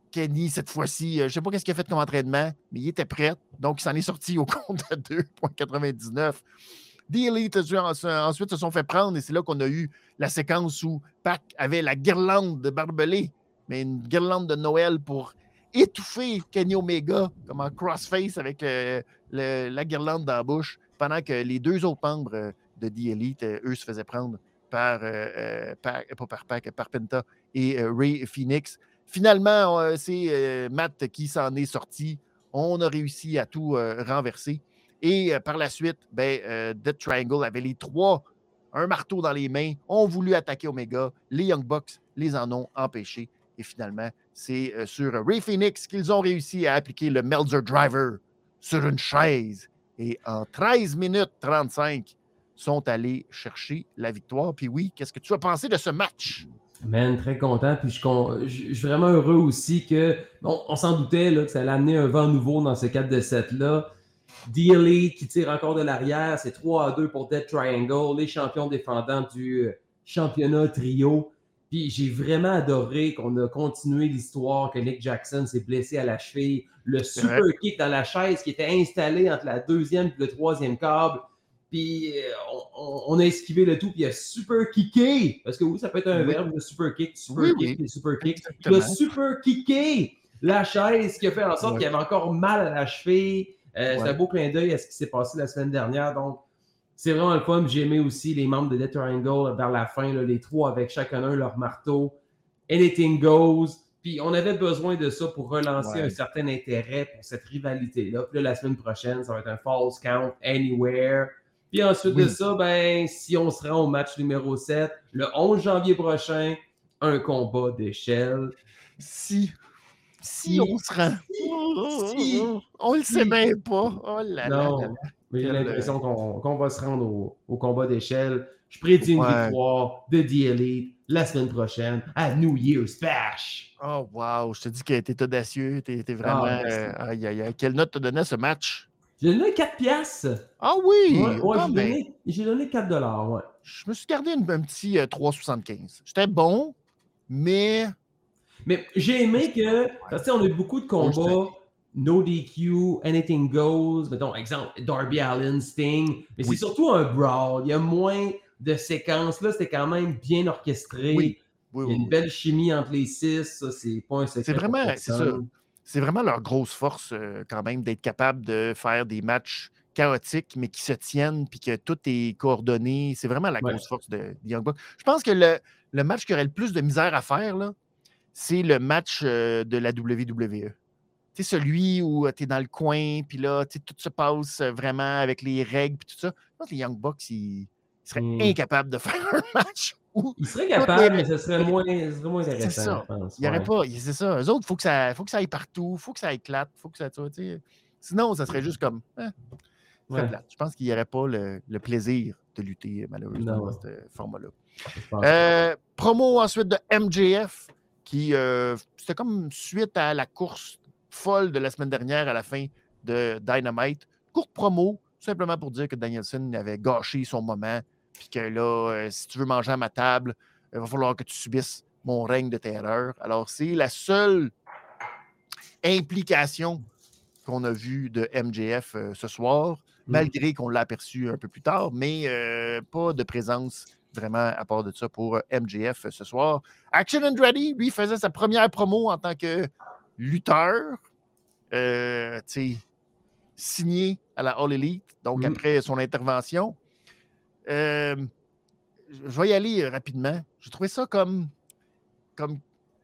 Kenny, cette fois-ci, euh, je ne sais pas ce qu'il a fait comme entraînement, mais il était prêt. Donc, il s'en est sorti au compte à deux virgule quatre-vingt-dix-neuf. The Elite ensuite se sont fait prendre et c'est là qu'on a eu la séquence où Pac avait la guirlande de barbelé, mais une guirlande de Noël pour étouffer Kenny Omega comme un crossface avec le, le, la guirlande dans la bouche, pendant que les deux autres membres de The Elite, eux, se faisaient prendre par, euh, par pas par Pac, par Penta et euh, Ray Phoenix. Finalement, euh, c'est euh, Matt qui s'en est sorti. On a réussi à tout euh, renverser. Et euh, par la suite, ben, euh, Death Triangle avait les trois, un marteau dans les mains, ont voulu attaquer Omega. Les Young Bucks les en ont empêchés. Et finalement, c'est euh, sur Ray Phoenix qu'ils ont réussi à appliquer le Meltzer Driver sur une chaise. Et en treize minutes trente-cinq, sont allés chercher la victoire. Puis oui, qu'est-ce que tu as pensé de ce match? Man, très content. Puis je, je, je suis vraiment heureux aussi que, bon, on s'en doutait là, que ça allait amener un vent nouveau dans ce quatre de sept-là. The Elite qui tire encore de l'arrière, c'est trois à deux pour Death Triangle, les champions défendants du championnat trio. Puis j'ai vraiment adoré qu'on a continué l'histoire, que Nick Jackson s'est blessé à la cheville, le super kick dans la chaise qui était installé entre la deuxième et le troisième câble. Puis on, on a esquivé le tout, puis il a super kické. Parce que oui, ça peut être un oui. verbe, le super kick, super oui, kick, oui. super kick. Il a super kické la chaise, qui a fait en sorte oui. qu'il avait encore mal à la cheville. Euh, ouais. C'est un beau clin d'œil à ce qui s'est passé la semaine dernière. Donc, c'est vraiment le fun. J'ai aimé aussi les membres de Death Triangle vers la fin, là, les trois avec chacun un leur marteau. Anything goes. Puis on avait besoin de ça pour relancer ouais. un certain intérêt pour cette rivalité-là. Puis là, la semaine prochaine, ça va être un Falls Count Anywhere. Puis ensuite oui. de ça, ben, si on se rend au match numéro sept, le onze janvier prochain, un combat d'échelle. Si, si, si on se rend. Si, si, on le si. sait même pas. Oh là non, là là. Mais j'ai l'impression qu'on, qu'on va se rendre au, au combat d'échelle. Je prédis une ouais. victoire de The Elite la semaine prochaine à New Year's Bash. Oh wow, je te dis que t'es audacieux, t'es, t'es vraiment... Ah, euh, aïe, aïe, aïe. Quelle note te donnait ce match? J'ai donné quatre piastres. Ah oui? Ouais, ouais, j'ai, donné, j'ai donné quatre dollars, ouais. Je me suis gardé une, un petit euh, trois soixante-quinze. J'étais bon, mais... Mais j'ai aimé que... Parce que on a eu beaucoup de combats, no D Q, anything goes. Mettons, exemple, Darby Allin, Sting. Mais oui. c'est surtout un brawl. Il y a moins de séquences. Là, c'était quand même bien orchestré. Oui. Oui, Il y a oui, une oui. belle chimie entre les six. Ça, c'est pas un secret. C'est vraiment... C'est ça. C'est vraiment leur grosse force, euh, quand même, d'être capable de faire des matchs chaotiques, mais qui se tiennent, puis que tout est coordonné. C'est vraiment la grosse ouais. force de, de Young Bucks. Je pense que le, le match qui aurait le plus de misère à faire, là, c'est le match euh, de la W W E. Tu sais, celui où tu es dans le coin, puis là, tout se passe vraiment avec les règles, puis tout ça. Je pense que les Young Bucks, ils, ils seraient mm. incapables de faire un match où... Ils seraient capables, mais ce serait moins, ce serait moins intéressant, c'est ça. je pense. Il n'y aurait pas... C'est ça. Eux autres, il faut que ça, faut que ça aille partout, il faut que ça éclate, il faut que ça... Tu sais, sinon, ça serait juste comme... Hein, ouais. Je pense qu'il n'y aurait pas le, le plaisir de lutter, malheureusement, non. dans ce format-là. Euh, promo ensuite de M J F, qui... Euh, c'était comme suite à la course folle de la semaine dernière à la fin de Dynamite. Courte promo, simplement pour dire que Danielson avait gâché son moment, puis que là, euh, si tu veux manger à ma table, il va falloir que tu subisses mon règne de terreur. Alors, c'est la seule implication qu'on a vue de M J F euh, ce soir, mmh. malgré qu'on l'a aperçu un peu plus tard, mais euh, pas de présence vraiment à part de ça pour M J F euh, ce soir. Action Andretti, lui, faisait sa première promo en tant que lutteur, euh, signé à la All Elite, donc mmh. après son intervention. Euh, je vais y aller rapidement. J'ai trouvé ça comme... comme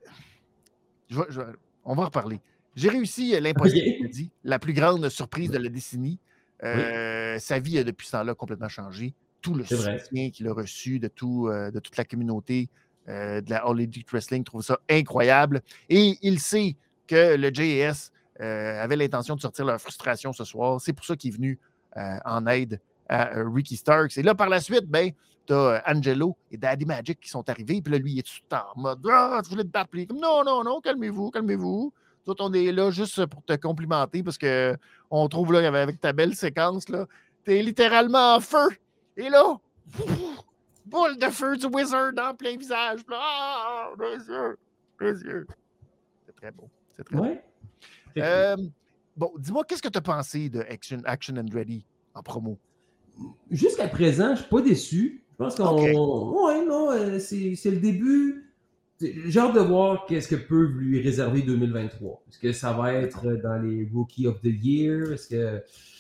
je vais, je vais, on va en reparler. J'ai réussi l'impossible, okay. dit, la plus grande surprise de la décennie. Euh, oui. Sa vie a depuis ce temps-là complètement changé. Tout le C'est soutien vrai. qu'il a reçu de, tout, euh, de toute la communauté euh, de la All Elite Wrestling trouve ça incroyable. Et il sait que le J A S euh, avait l'intention de sortir leur frustration ce soir. C'est pour ça qu'il est venu euh, en aide à euh, Ricky Starks. Et là, par la suite, ben, tu as Angelo et Daddy Magic qui sont arrivés. Puis là, lui, il est tout en mode « Ah, tu voulais te battre? » Puis il est comme « Non, non, non, calmez-vous, calmez-vous. » Tout on est là juste pour te complimenter parce qu'on trouve là, avec ta belle séquence, là, t'es littéralement en feu. Et là, boule de feu du Wizard en plein visage. Là, ah, mes yeux, mes yeux. C'est très beau. C'est très Ouais. bon. Euh, bon, dis-moi, qu'est-ce que tu as pensé de Action, Action Andretti en promo? Jusqu'à présent, je ne suis pas déçu. Je pense qu'on. Okay. Ouais, non, euh, c'est, c'est le début. J'ai hâte de voir qu'est-ce que peut lui réserver deux mille vingt-trois. Est-ce que ça va être dans les Rookie of the Year? Est-ce que.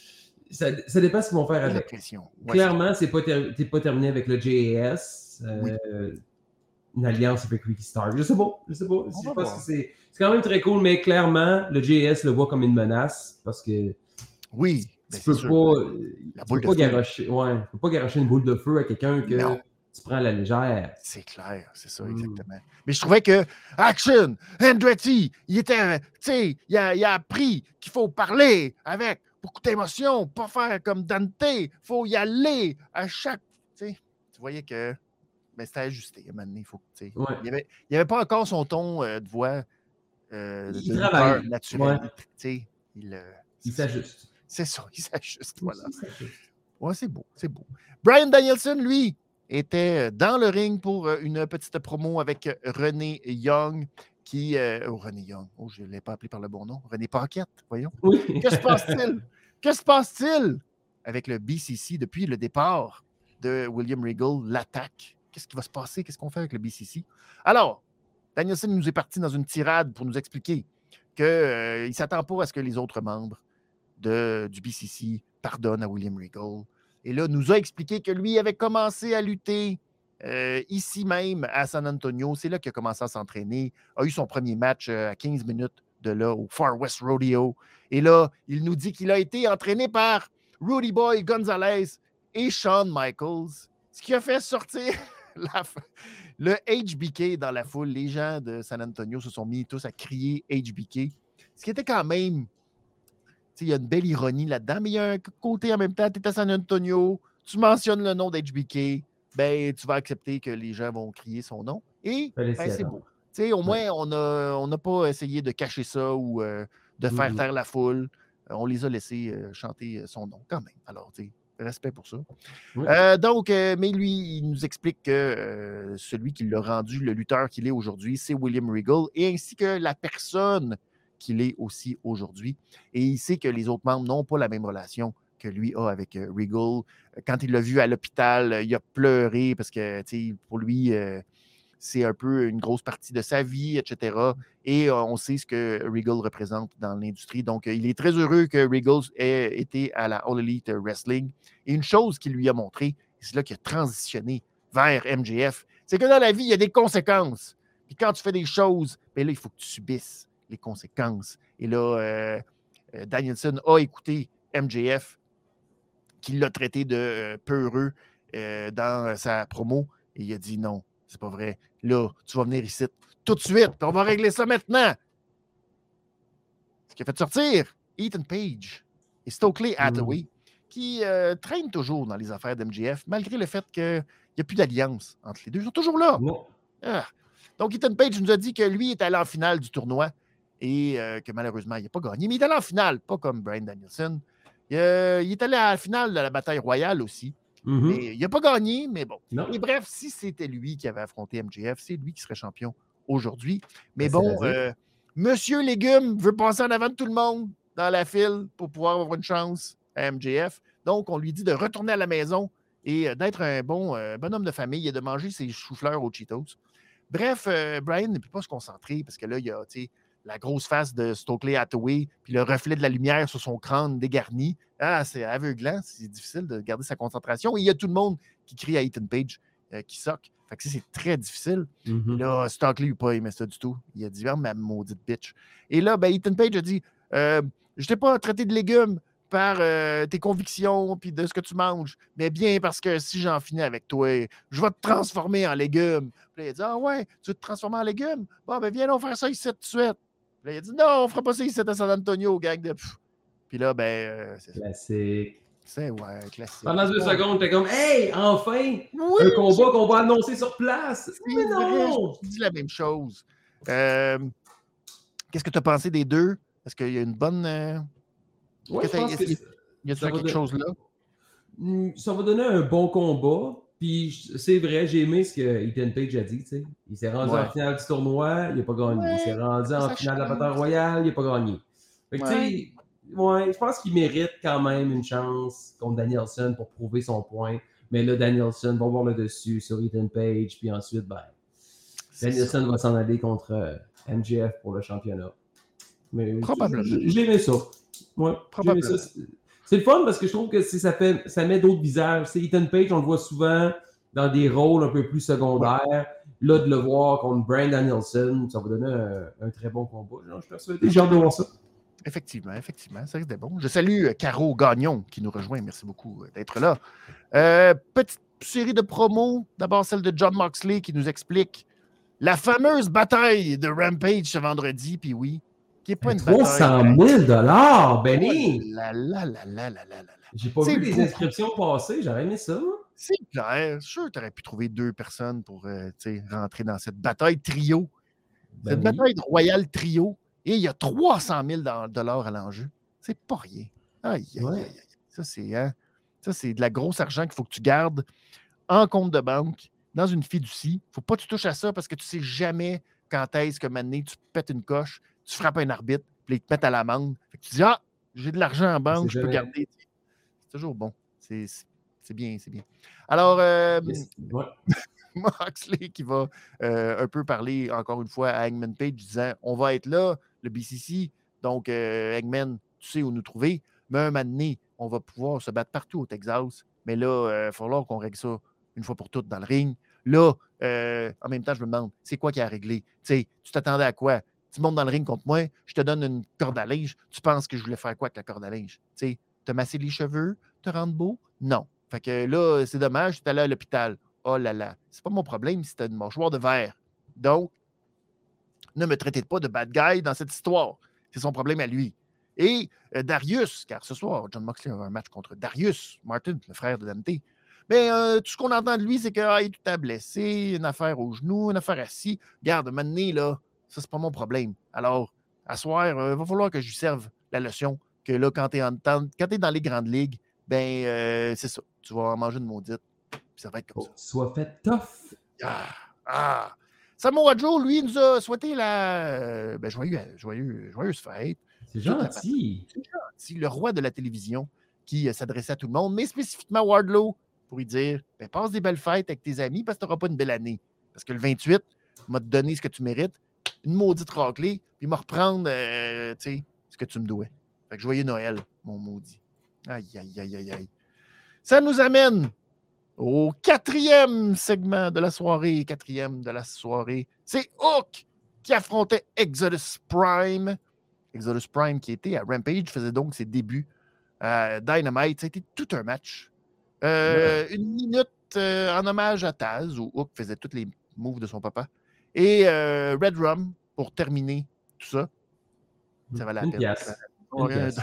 Ça, ça dépend ce qu'ils vont faire avec. Ouais, Clairement, c'est pas, ter... pas terminé avec le J A S. Euh, oui. Une alliance avec Ricky Stark. Je sais pas. Je sais pas. Je pense que c'est, c'est quand même très cool, mais clairement, le J A S le voit comme une menace parce que. Oui. Tu peux sûr. pas. La tu peux pas garocher, ouais, tu peux pas garocher une boule de feu à quelqu'un que non. Tu prends à la légère. C'est clair, c'est ça, exactement. Mm. Mais je trouvais que Action, Andretti, il était, tu sais, il a, il a appris qu'il faut parler avec beaucoup d'émotion, pas faire comme Dante, il faut y aller à chaque, tu sais, tu voyais que, ben, c'était ajusté, à un moment donné, il faut, tu sais, ouais. il n'y avait, avait pas encore son ton euh, de voix euh, il de travaille naturel, ouais. tu sais, il, euh, il s'ajuste. C'est ça, il s'ajuste, voilà. Il s'ajuste. Ouais, c'est beau, c'est beau. Bryan Danielson, lui, était dans le ring pour une petite promo avec René Young, qui... Euh, oh, René Young. Oh, je ne l'ai pas appelé par le bon nom. René Paquette, voyons. Oui. Que se passe-t-il? Que se passe-t-il avec le B C C depuis le départ de William Regal, l'attaque? Qu'est-ce qui va se passer? Qu'est-ce qu'on fait avec le B C C? Alors, Danielson nous est parti dans une tirade pour nous expliquer qu'il euh, ne s'attend pas à ce que les autres membres de, du B C C pardonnent à William Regal. Et là, nous a expliqué que lui avait commencé à lutter euh, ici même à San Antonio. C'est là qu'il a commencé à s'entraîner. A eu son premier match euh, à quinze minutes de là, au Far West Rodeo. Et là, il nous dit qu'il a été entraîné par Rudy Boy Gonzalez et Shawn Michaels, ce qui a fait sortir la, le H B K dans la foule. Les gens de San Antonio se sont mis tous à crier H B K, ce qui était quand même... Il y a une belle ironie là-dedans, mais il y a un côté en même temps, tu es à San Antonio, tu mentionnes le nom d'H B K, ben, tu vas accepter que les gens vont crier son nom. Et ben, c'est beau. T'sais, au moins, ouais. on n'a on a pas essayé de cacher ça ou euh, de faire mm-hmm. taire la foule. Euh, on les a laissés euh, chanter son nom quand même. Alors, respect pour ça. Oui. Euh, donc, euh, mais lui, il nous explique que euh, celui qui l'a rendu le lutteur qu'il est aujourd'hui, c'est William Regal, et ainsi que la personne qu'il est aussi aujourd'hui. Et il sait que les autres membres n'ont pas la même relation que lui a avec euh, Regal. Quand il l'a vu à l'hôpital, euh, il a pleuré parce que pour lui, euh, c'est un peu une grosse partie de sa vie, et cetera. Et euh, on sait ce que Regal représente dans l'industrie. Donc, euh, il est très heureux que Regal ait été à la All Elite Wrestling. Et une chose qu'il lui a montré, et c'est là qu'il a transitionné vers M J F, c'est que dans la vie, il y a des conséquences. Puis quand tu fais des choses, bien là, il faut que tu subisses les conséquences. Et là, euh, euh, Danielson a écouté M J F, qui l'a traité de euh, peureux euh, dans sa promo, et il a dit non, c'est pas vrai. Là, tu vas venir ici tout de suite, on va régler ça maintenant. Ce qui a fait sortir Ethan Page et Stokely Hathaway, mmh. qui euh, traînent toujours dans les affaires d'M J F, malgré le fait qu'il n'y a plus d'alliance entre les deux. Ils sont toujours là. Non. Ah. Donc, Ethan Page nous a dit que lui est allé en finale du tournoi et euh, que malheureusement, il n'a pas gagné. Mais il est allé en finale, pas comme Bryan Danielson. Il, euh, il est allé à la finale de la bataille royale aussi. Mm-hmm. Mais il n'a pas gagné, mais bon. Non. Et bref, si c'était lui qui avait affronté M J F, c'est lui qui serait champion aujourd'hui. Mais ben, bon, euh, Monsieur Légume veut passer en avant de tout le monde dans la file pour pouvoir avoir une chance à M J F. Donc, on lui dit de retourner à la maison et euh, d'être un bon euh, bonhomme de famille et de manger ses choux-fleurs aux Cheetos. Bref, euh, Bryan ne peut pas se concentrer parce que là, il y a, tu sais, la grosse face de Stokely Hathaway, puis le reflet de la lumière sur son crâne dégarni. Ah, c'est aveuglant, c'est difficile de garder sa concentration. Et il y a tout le monde qui crie à Ethan Page, euh, qui soque. Fait que c'est très difficile. Mm-hmm. Là, Stokely n'a pas aimé ça du tout. Il a dit, ah, ma maudite bitch. Et là, ben, Ethan Page a dit, euh, je t'ai pas traité de légumes par euh, tes convictions puis de ce que tu manges, mais bien parce que si j'en finis avec toi, je vais te transformer en légumes. Puis là, il a dit, ah ouais, tu veux te transformer en légumes? Bon, ben viens, on va faire ça ici tout de suite. Puis là, il a dit, non, on fera pas ça ici à San Antonio, gang de... Pff. Puis là, ben... Euh, c'est classique. C'est, ouais, classique. Pendant deux secondes, t'es comme, hey, enfin, oui, un combat qu'on va annoncer sur place. Mais non! Je dis la même chose. Euh, qu'est-ce que tu as pensé des deux? Est-ce qu'il y a une bonne... Euh... Ouais, je pense que y a-t-il quelque donner... chose là? Ça va donner un bon combat. Puis c'est vrai, j'ai aimé ce que Ethan Page a dit. T'sais. Il s'est rendu Ouais. en finale du tournoi, il n'a pas gagné. Ouais, il s'est rendu en ça finale de la change. bataille royale, il n'a pas gagné. Fait que, Ouais. tu sais, ouais, je pense qu'il mérite quand même une chance contre Danielson pour prouver son point. Mais là, Danielson va voir le dessus sur Ethan Page, puis ensuite, ben, C'est Danielson ça. va s'en aller contre euh, M J F pour le championnat. Mais Probablement. j- J'ai aimé ça. Ouais, j'ai aimé Probablement. ça. C'est- C'est le fun parce que je trouve que c'est- ça, fait, ça met d'autres visages. C'est Ethan Page, on le voit souvent dans des rôles un peu plus secondaires. Là, de le voir contre Bryan Danielson, ça va donner un, un très bon combat. Genre, je suis persuadé. J'ai hâte de voir ça. Effectivement, effectivement, ça risque d'être bon. Je salue euh, Caro Gagnon qui nous rejoint. Merci beaucoup euh, d'être là. Euh, petite série de promos. D'abord, celle de John Moxley qui nous explique la fameuse bataille de Rampage ce vendredi. Puis oui, qui n'est pas une trois cent bataille. mille dollars, Oh Benny! là là là là là là là. J'ai pas C'est vu les beaucoup. inscriptions passer, j'aurais aimé ça. moi. C'est clair. Je suis sûr que tu aurais pu trouver deux personnes pour euh, tu sais, rentrer dans cette bataille trio. Ben cette oui. bataille de Royal Trio. Et il y a trois cent mille dollars à l'enjeu. C'est pas rien. Aïe, aïe, Ouais. aïe, aïe. Ça, c'est hein, ça, c'est de la grosse argent qu'il faut que tu gardes en compte de banque, dans une fiducie. Il ne faut pas que tu touches à ça parce que tu ne sais jamais quand est-ce que maintenant tu pètes une coche, tu frappes un arbitre, puis ils te mettent à l'amende. Fait que tu dis, ah, j'ai de l'argent en banque, je peux jamais. garder. C'est toujours bon. C'est, c'est bien, c'est bien. Alors, euh, Yes. Ouais. Moxley qui va euh, un peu parler encore une fois à Hangman Page disant on va être là, le B C C, donc euh, Hangman, tu sais où nous trouver, mais un moment donné, on va pouvoir se battre partout au Texas, mais là, il euh, va falloir qu'on règle ça une fois pour toutes dans le ring. Là, euh, en même temps, je me demande, c'est quoi qui a réglé? Tu sais, tu t'attendais à quoi? Tu montes dans le ring contre moi, je te donne une corde à linge, tu penses que je voulais faire quoi avec la corde à linge? Tu sais, te masser les cheveux, te rendre beau? Non. Fait que là, c'est dommage, tu es allé à l'hôpital. Oh là là, c'est pas mon problème si tu as une mâchoire de verre. Donc, ne me traitez pas de bad guy dans cette histoire. C'est son problème à lui. Et euh, Darius, car ce soir, John Moxley a un match contre Darius Martin, le frère de Dante. Mais euh, tout ce qu'on entend de lui, c'est qu'il est tout à blessé, une affaire au genou, une affaire assis. Garde, maintenant, là, ça, c'est pas mon problème. Alors, à soir, il euh, va falloir que je lui serve la leçon que là, quand tu es, es dans les grandes ligues, ben, euh, c'est ça. Tu vas en manger une maudite. Ça va être comme Oh, ça. soit fait tough. Ah! Ah! Samoa Joe, lui, nous a souhaité la euh, ben, joyeux, joyeux, joyeuse fête. C'est gentil. C'est gentil. Le roi de la télévision qui euh, s'adressait à tout le monde, mais spécifiquement à Wardlow pour lui dire ben, passe des belles fêtes avec tes amis parce que tu n'auras pas une belle année. Parce que le vingt-huit m'a te donné ce que tu mérites, une maudite raclée, puis m'a reprendre euh, ce que tu me dois. Fait que joyeux Noël, mon maudit. Aïe, aïe, aïe, aïe, aïe. Ça nous amène au quatrième segment de la soirée. Quatrième de la soirée. C'est Hook qui affrontait Exodus Prime. Exodus Prime qui était à Rampage faisait donc ses débuts à Dynamite. Ça a été tout un match. Euh, ouais. Une minute euh, en hommage à Taz, où Hook faisait tous les moves de son papa. Et euh, Red Rum pour terminer tout ça. Ça valait la peine. Pièce. Une pièce.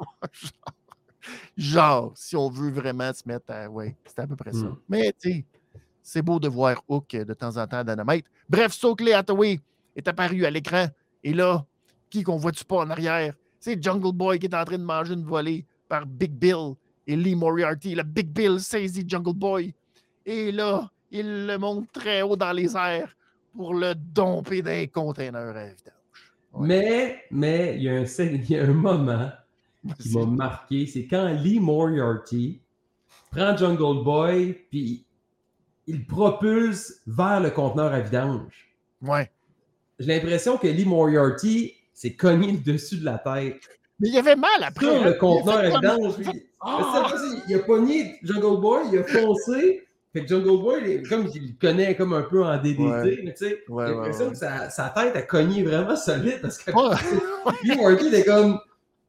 Genre, si on veut vraiment se mettre à... Ouais, c'était à peu près ça. Mm. Mais, tu sais, c'est beau de voir Hook de temps en temps à Dynamite. Bref, Stokely Hathaway est apparu à l'écran. Et là, qui qu'on voit-tu pas en arrière? C'est Jungle Boy qui est en train de manger une volée par Big Bill et Lee Moriarty. Le Big Bill saisit Jungle Boy. Et là, il le monte très haut dans les airs pour le domper d'un container à vidange. Ouais. Mais, mais, il y a un, il y a un moment qui m'a marqué, c'est quand Lee Moriarty prend Jungle Boy puis il propulse vers le conteneur à vidange. Ouais. J'ai l'impression que Lee Moriarty s'est cogné le dessus de la tête. Mais il avait mal après. Sur le hein? conteneur à comme... vidange. Puis... Ah! Il a pogné Jungle Boy, il a foncé. Fait que Jungle Boy, il est, comme il le connaît comme un peu en D D T, ouais. Mais tu sais, ouais, j'ai l'impression ouais, ouais. que sa, sa tête a cogné vraiment solide parce que Lee Moriarty était comme.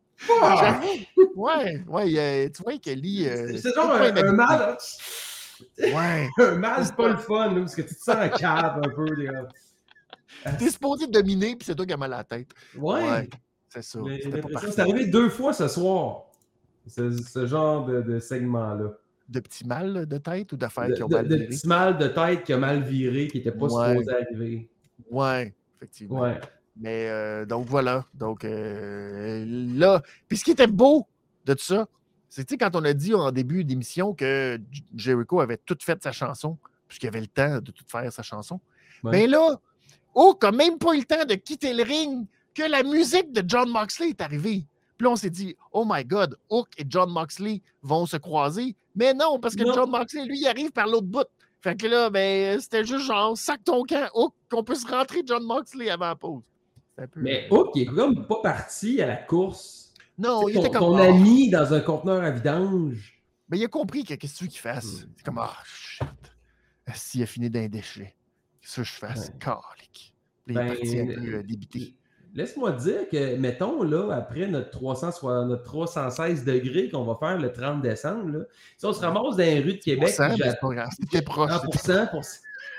Ouais, ouais, euh, tu vois que Lee. Euh, c'est genre un, un mal. Ouais. Un mal, c'est pas le fun, là, parce que tu te sens en cave un peu. T'es supposé dominer, puis c'est toi qui as mal à la tête. Ouais. ouais c'est ça. C'est arrivé deux fois ce soir, ce, ce genre de, de segment-là. De petits mal de tête ou d'affaires qui ont mal de, viré? De petits mal de tête qui ont mal viré, qui n'étaient pas ouais. supposés arriver. Ouais, effectivement. Ouais. Mais euh, donc voilà. Donc euh, là, puis ce qui était beau de tout ça, C'est tu sais, quand on a dit en début d'émission que Jericho avait tout fait sa chanson, puisqu'il avait le temps de tout faire sa chanson. Ouais. Mais là, Hook n'a même pas eu le temps de quitter le ring que la musique de Jon Moxley est arrivée. Puis là, on s'est dit, oh my God, Hook et Jon Moxley vont se croiser. Mais non, parce que Non. Jon Moxley, lui, il arrive par l'autre bout. Fait que là, ben, c'était juste genre, sac ton camp, Hook, qu'on puisse rentrer Jon Moxley avant la pause. Un peu... Mais Hook, il est comme pas parti à la course. Non, T'sais, il était ton, comme... ton oh. ami dans un conteneur à vidange. Mais il a compris que qu'est-ce que tu veux qu'il fasse. Mm. C'est comme, ah, oh, shit. S'il a fini d'un déchet, qu'est-ce que je fasse? Ouais. Calique. Il est Ben, parti un peu euh, débité. Laisse-moi te dire que, mettons, là, après notre, trois cents, notre trois cent seize degrés qu'on va faire le trente décembre, là, si on se ramasse dans les rues de Québec... cent, mais c'est pas grave. C'était proche. cent pour cent pour...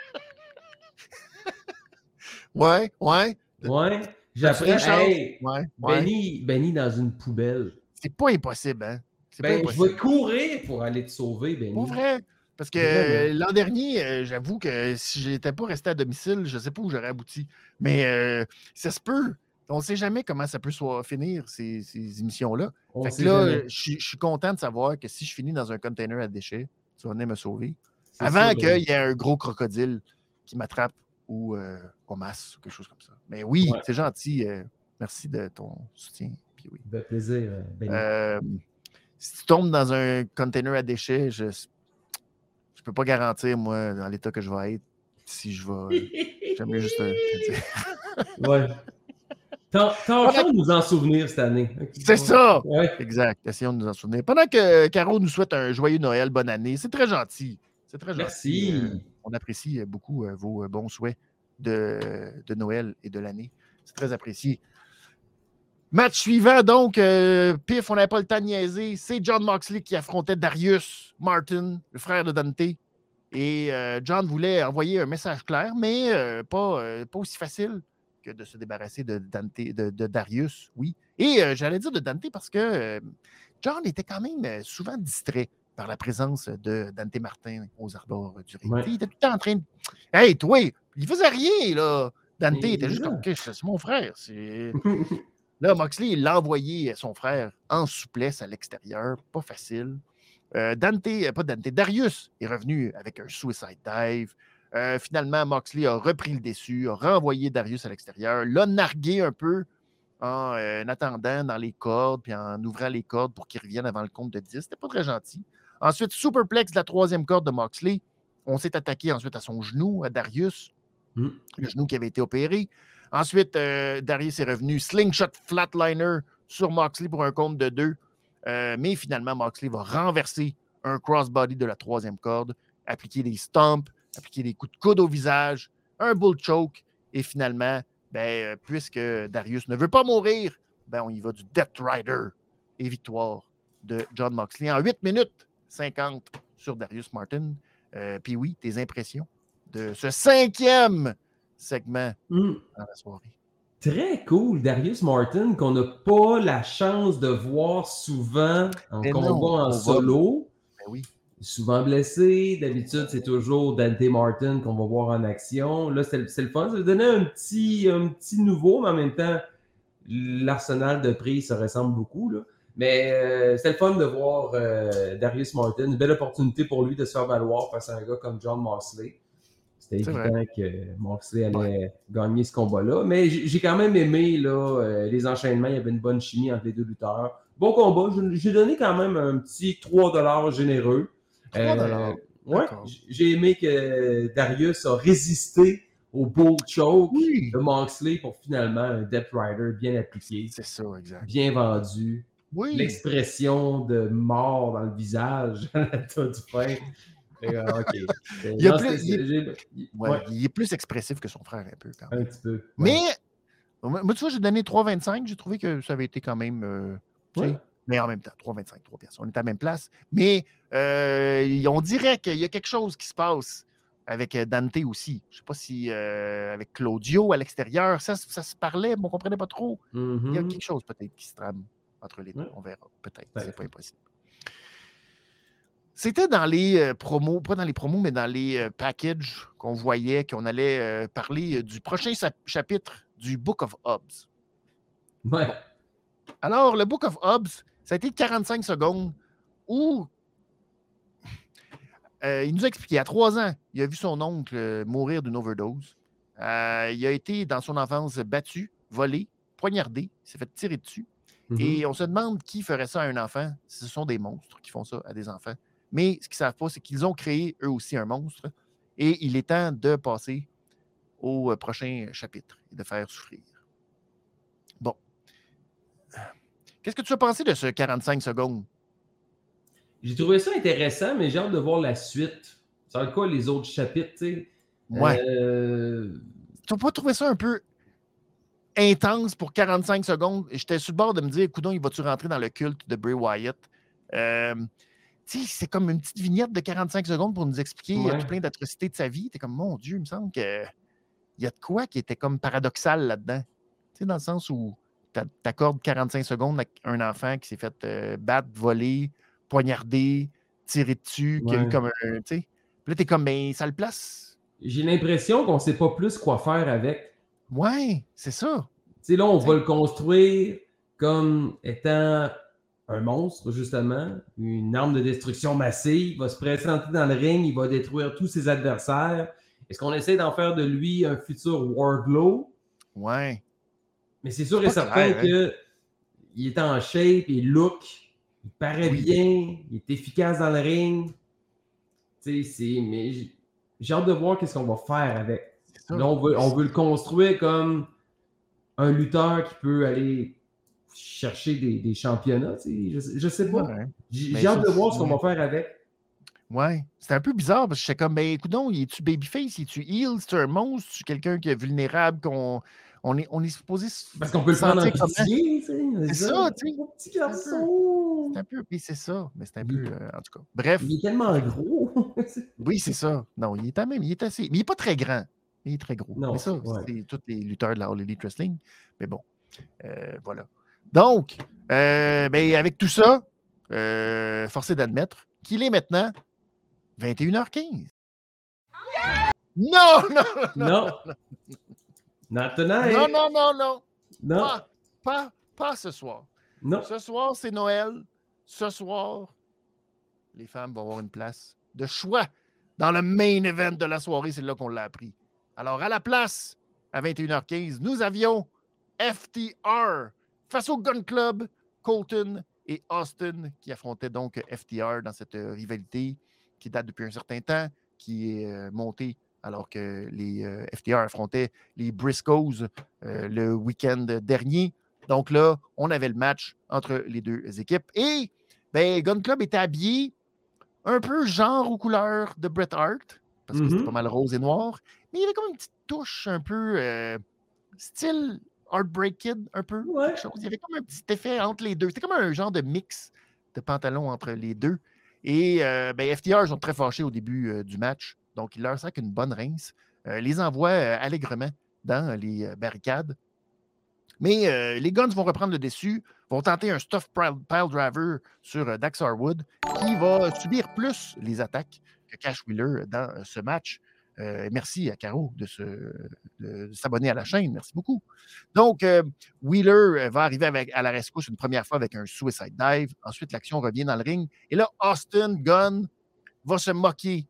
Ouais, ouais. Ouais. J'apprends, hey, ouais, ouais. Benny, Benny dans une poubelle. C'est pas impossible, hein? C'est ben, pas je vais courir pour aller te sauver, Benny. Pas vrai. Parce que euh, l'an dernier, euh, j'avoue que si je n'étais pas resté à domicile, je ne sais pas où j'aurais abouti. Mais euh, ça se peut. On ne sait jamais comment ça peut soit finir, ces, ces émissions-là. On fait que là, je suis content de savoir que si je finis dans un container à déchets, tu vas venir me sauver. C'est avant qu'il y ait un gros crocodile qui m'attrape ou euh, qu'on masse ou quelque chose comme ça. Mais oui, ouais. C'est gentil. Euh, merci de ton soutien. Puis oui. De plaisir, Benny. Euh, si tu tombes dans un container à déchets, je je peux pas garantir, moi, dans l'état que je vais être, si je vais... J'aimerais juste te dire. Ouais. Tâchons de nous en souvenir cette année. C'est ça! Ouais. Exact. Essayons de nous en souvenir. Pendant que Caro nous souhaite un joyeux Noël, bonne année, c'est très gentil. C'est très Merci. gentil. Euh, on apprécie beaucoup euh, vos bons souhaits de, de Noël et de l'année. C'est très apprécié. Match suivant, donc, euh, pif, on n'avait pas le temps de niaiser. C'est Jon Moxley qui affrontait Darius Martin, le frère de Dante. Et euh, John voulait envoyer un message clair, mais euh, pas, euh, pas aussi facile que de se débarrasser de, Dante, de, de Darius, oui. Et euh, j'allais dire de Dante parce que euh, John était quand même souvent distrait par la présence de Dante Martin aux abords du ring. Ouais. Il était tout le temps en train de... Hey, toi, il faisait rien, là. Dante mais était juste là. Comme, c'est mon frère, c'est... Là, Moxley, il l'a envoyé son frère en souplesse à l'extérieur. Pas facile. Euh, Dante, pas Dante, Darius est revenu avec un suicide dive. Euh, finalement, Moxley a repris le dessus, a renvoyé Darius à l'extérieur, l'a nargué un peu en, euh, en attendant dans les cordes, puis en ouvrant les cordes pour qu'il revienne avant le compte de dix. C'était pas très gentil. Ensuite, superplex de la troisième corde de Moxley. On s'est attaqué ensuite à son genou, à Darius, mm. le genou qui avait été opéré. Ensuite, euh, Darius est revenu slingshot flatliner sur Moxley pour un compte de deux. Euh, mais finalement, Moxley va renverser un crossbody de la troisième corde, appliquer des stomps, appliquer des coups de coude au visage, un bull choke. Et finalement, ben, puisque Darius ne veut pas mourir, ben, on y va du Death Rider et victoire de Jon Moxley en huit minutes cinquante sur Darius Martin. Euh, Puis oui, tes impressions de ce cinquième segment mm. dans la soirée. Très cool, Darius Martin, qu'on n'a pas la chance de voir souvent en mais combat non, en solo. Ben oui. Souvent blessé. D'habitude, c'est toujours Dante Martin qu'on va voir en action. Là, c'est, c'est le fun. Ça va donner un petit, un petit nouveau, mais en même temps, l'arsenal de prix, ça ressemble beaucoup. Là. Mais euh, c'est le fun de voir euh, Darius Martin. Une belle opportunité pour lui de se faire valoir face à un gars comme Jon Moxley. C'était c'est évident vrai. Que Moxley allait ouais. gagner ce combat-là. Mais j'ai quand même aimé là, euh, les enchaînements. Il y avait une bonne chimie entre les deux lutteurs. Bon combat. J'ai donné quand même un petit trois dollars généreux. trois dollars. Euh, ouais, j'ai aimé que Darius a résisté au bull choke oui. de Moxley pour finalement un Death Rider bien appliqué. C'est ça, exact. Bien vendu. Oui. L'expression de mort dans le visage à la fin du fin. Euh, okay. il, non, plus, il, est, ouais, ouais. il est plus expressif que son frère un peu. Quand même. Un petit peu. Ouais. Mais, moi, tu vois, j'ai donné trois vingt-cinq. J'ai trouvé que ça avait été quand même... Euh, ouais. Mais en même temps, trois vingt-cinq, trois pièces. On est à la même place. Mais euh, on dirait qu'il y a quelque chose qui se passe avec Dante aussi. Je ne sais pas si euh, avec Claudio à l'extérieur, ça, ça se parlait, mais on ne comprenait pas trop. Mm-hmm. Il y a quelque chose peut-être qui se trame entre les deux. Ouais. On verra. Peut-être. Ouais. C'est pas impossible. C'était dans les euh, promos, pas dans les promos, mais dans les euh, packages qu'on voyait qu'on allait euh, parler euh, du prochain sa- chapitre du Book of Hobbs. Ouais. Bon. Alors, le Book of Hobbs, ça a été quarante-cinq secondes où euh, il nous a expliqué, à trois ans, il a vu son oncle euh, mourir d'une overdose. Euh, il a été, dans son enfance, battu, volé, poignardé, il s'est fait tirer dessus. Mhm. Et on se demande qui ferait ça à un enfant. Ce sont des monstres qui font ça à des enfants. Mais ce qu'ils ne savent pas, c'est qu'ils ont créé eux aussi un monstre. Et il est temps de passer au prochain chapitre et de faire souffrir. Bon. Qu'est-ce que tu as pensé de ce quarante-cinq secondes? J'ai trouvé ça intéressant, mais j'ai hâte de voir la suite. Ça va être quoi les autres chapitres, tu sais? Ouais. Euh... Tu n'as pas trouvé ça un peu intense pour quarante-cinq secondes? J'étais sur le bord de me dire, coudonc, il va-tu rentrer dans le culte de Bray Wyatt? Euh, tu sais, c'est comme une petite vignette de quarante-cinc secondes pour nous expliquer Ouais. tout plein d'atrocités de sa vie. T'es comme, mon Dieu, il me semble que il y a de quoi qui était comme paradoxal là-dedans. Tu sais, dans le sens où tu accordes quarante-cinq secondes à un enfant qui s'est fait euh, battre, voler, poignarder, tirer dessus, qui a eu Ouais. comme un. Tu sais. Puis là, t'es comme, ben, ça le place. J'ai l'impression qu'on ne sait pas plus quoi faire avec. Ouais, c'est ça. Tu sais, là, on T'sais. va le construire comme étant un monstre, justement, une arme de destruction massive, il va se présenter dans le ring, il va détruire tous ses adversaires. Est-ce qu'on essaie d'en faire de lui un futur Wardlow? Ouais. Mais c'est sûr C'est et pas certain clair, qu'il est en shape, il look, il paraît Oui. bien, il est efficace dans le ring. Tu sais, c'est... Mais j- j'ai hâte de voir qu'est-ce qu'on va faire avec. C'est ça. Là, on veut, on veut le construire comme un lutteur qui peut aller chercher des, des championnats. Tu sais. Je, je sais pas. Ouais. J'ai Mais j'ai hâte ça, de voir ce c'est- qu'on va faire avec. Ouais. C'était un peu bizarre parce que j'étais comme, ben, écoute, es-tu babyface, es-tu heel, es-tu un monstre, es-tu quelqu'un qui est vulnérable, qu'on on est, on est supposé se Parce qu'on peut le prendre en sentir comment? pitié. Tu sais, C'est c'est ça, tu sais. Mon petit C'est un peu- garçon. C'est un peu, oui, c'est ça, mais c'est un Il- peu, euh, en tout cas. Bref, Il est tellement gros. oui, c'est ça. Non, il est quand même, il est assez, mais il n'est pas très grand. Il est très gros. Non, mais ça, ouais. c'est tous les lutteurs de la All Elite Wrestling. Mais bon, euh, voilà. Donc, euh, ben, avec tout ça, euh, forcé d'admettre qu'il est maintenant vingt et une heures quinze. Non, non, Non. Not tonight. non, non, non, non. Non. Pas, pas, pas ce soir. Non. Ce soir, c'est Noël. Ce soir, les femmes vont avoir une place de choix dans le main event de la soirée. C'est là qu'on l'a appris. Alors, à la place, à vingt et une heures quinze, nous avions F T R face au Gun Club, Colton et Austin qui affrontaient donc F T R dans cette euh, rivalité qui date depuis un certain temps, qui est euh, montée alors que les euh, F T R affrontaient les Briscoes euh, le week-end dernier. Donc là, on avait le match entre les deux équipes. Et ben, Gun Club était habillé un peu genre aux couleurs de Bret Hart, parce que Mhm. c'était pas mal rose et noir, mais il y avait comme une petite touche un peu euh, style Heartbreak Kid, un peu, Ouais. quelque chose. Il y avait comme un petit effet entre les deux. C'était comme un genre de mix de pantalons entre les deux. Et euh, ben, F T R sont très fâchés au début euh, du match, donc il leur sac une bonne rince, euh, les envoie euh, allègrement dans les euh, barricades. Mais euh, les Guns vont reprendre le dessus, vont tenter un stuff pile, pile driver sur euh, Dax Harwood, qui va subir plus les attaques que Cash Wheeler dans euh, ce match. Euh, merci à Caro de, se, de, de s'abonner à la chaîne. Merci beaucoup. Donc, euh, Wheeler va arriver avec, à la rescousse une première fois avec un suicide dive. Ensuite, l'action revient dans le ring. Et là, Austin Gunn va se moquer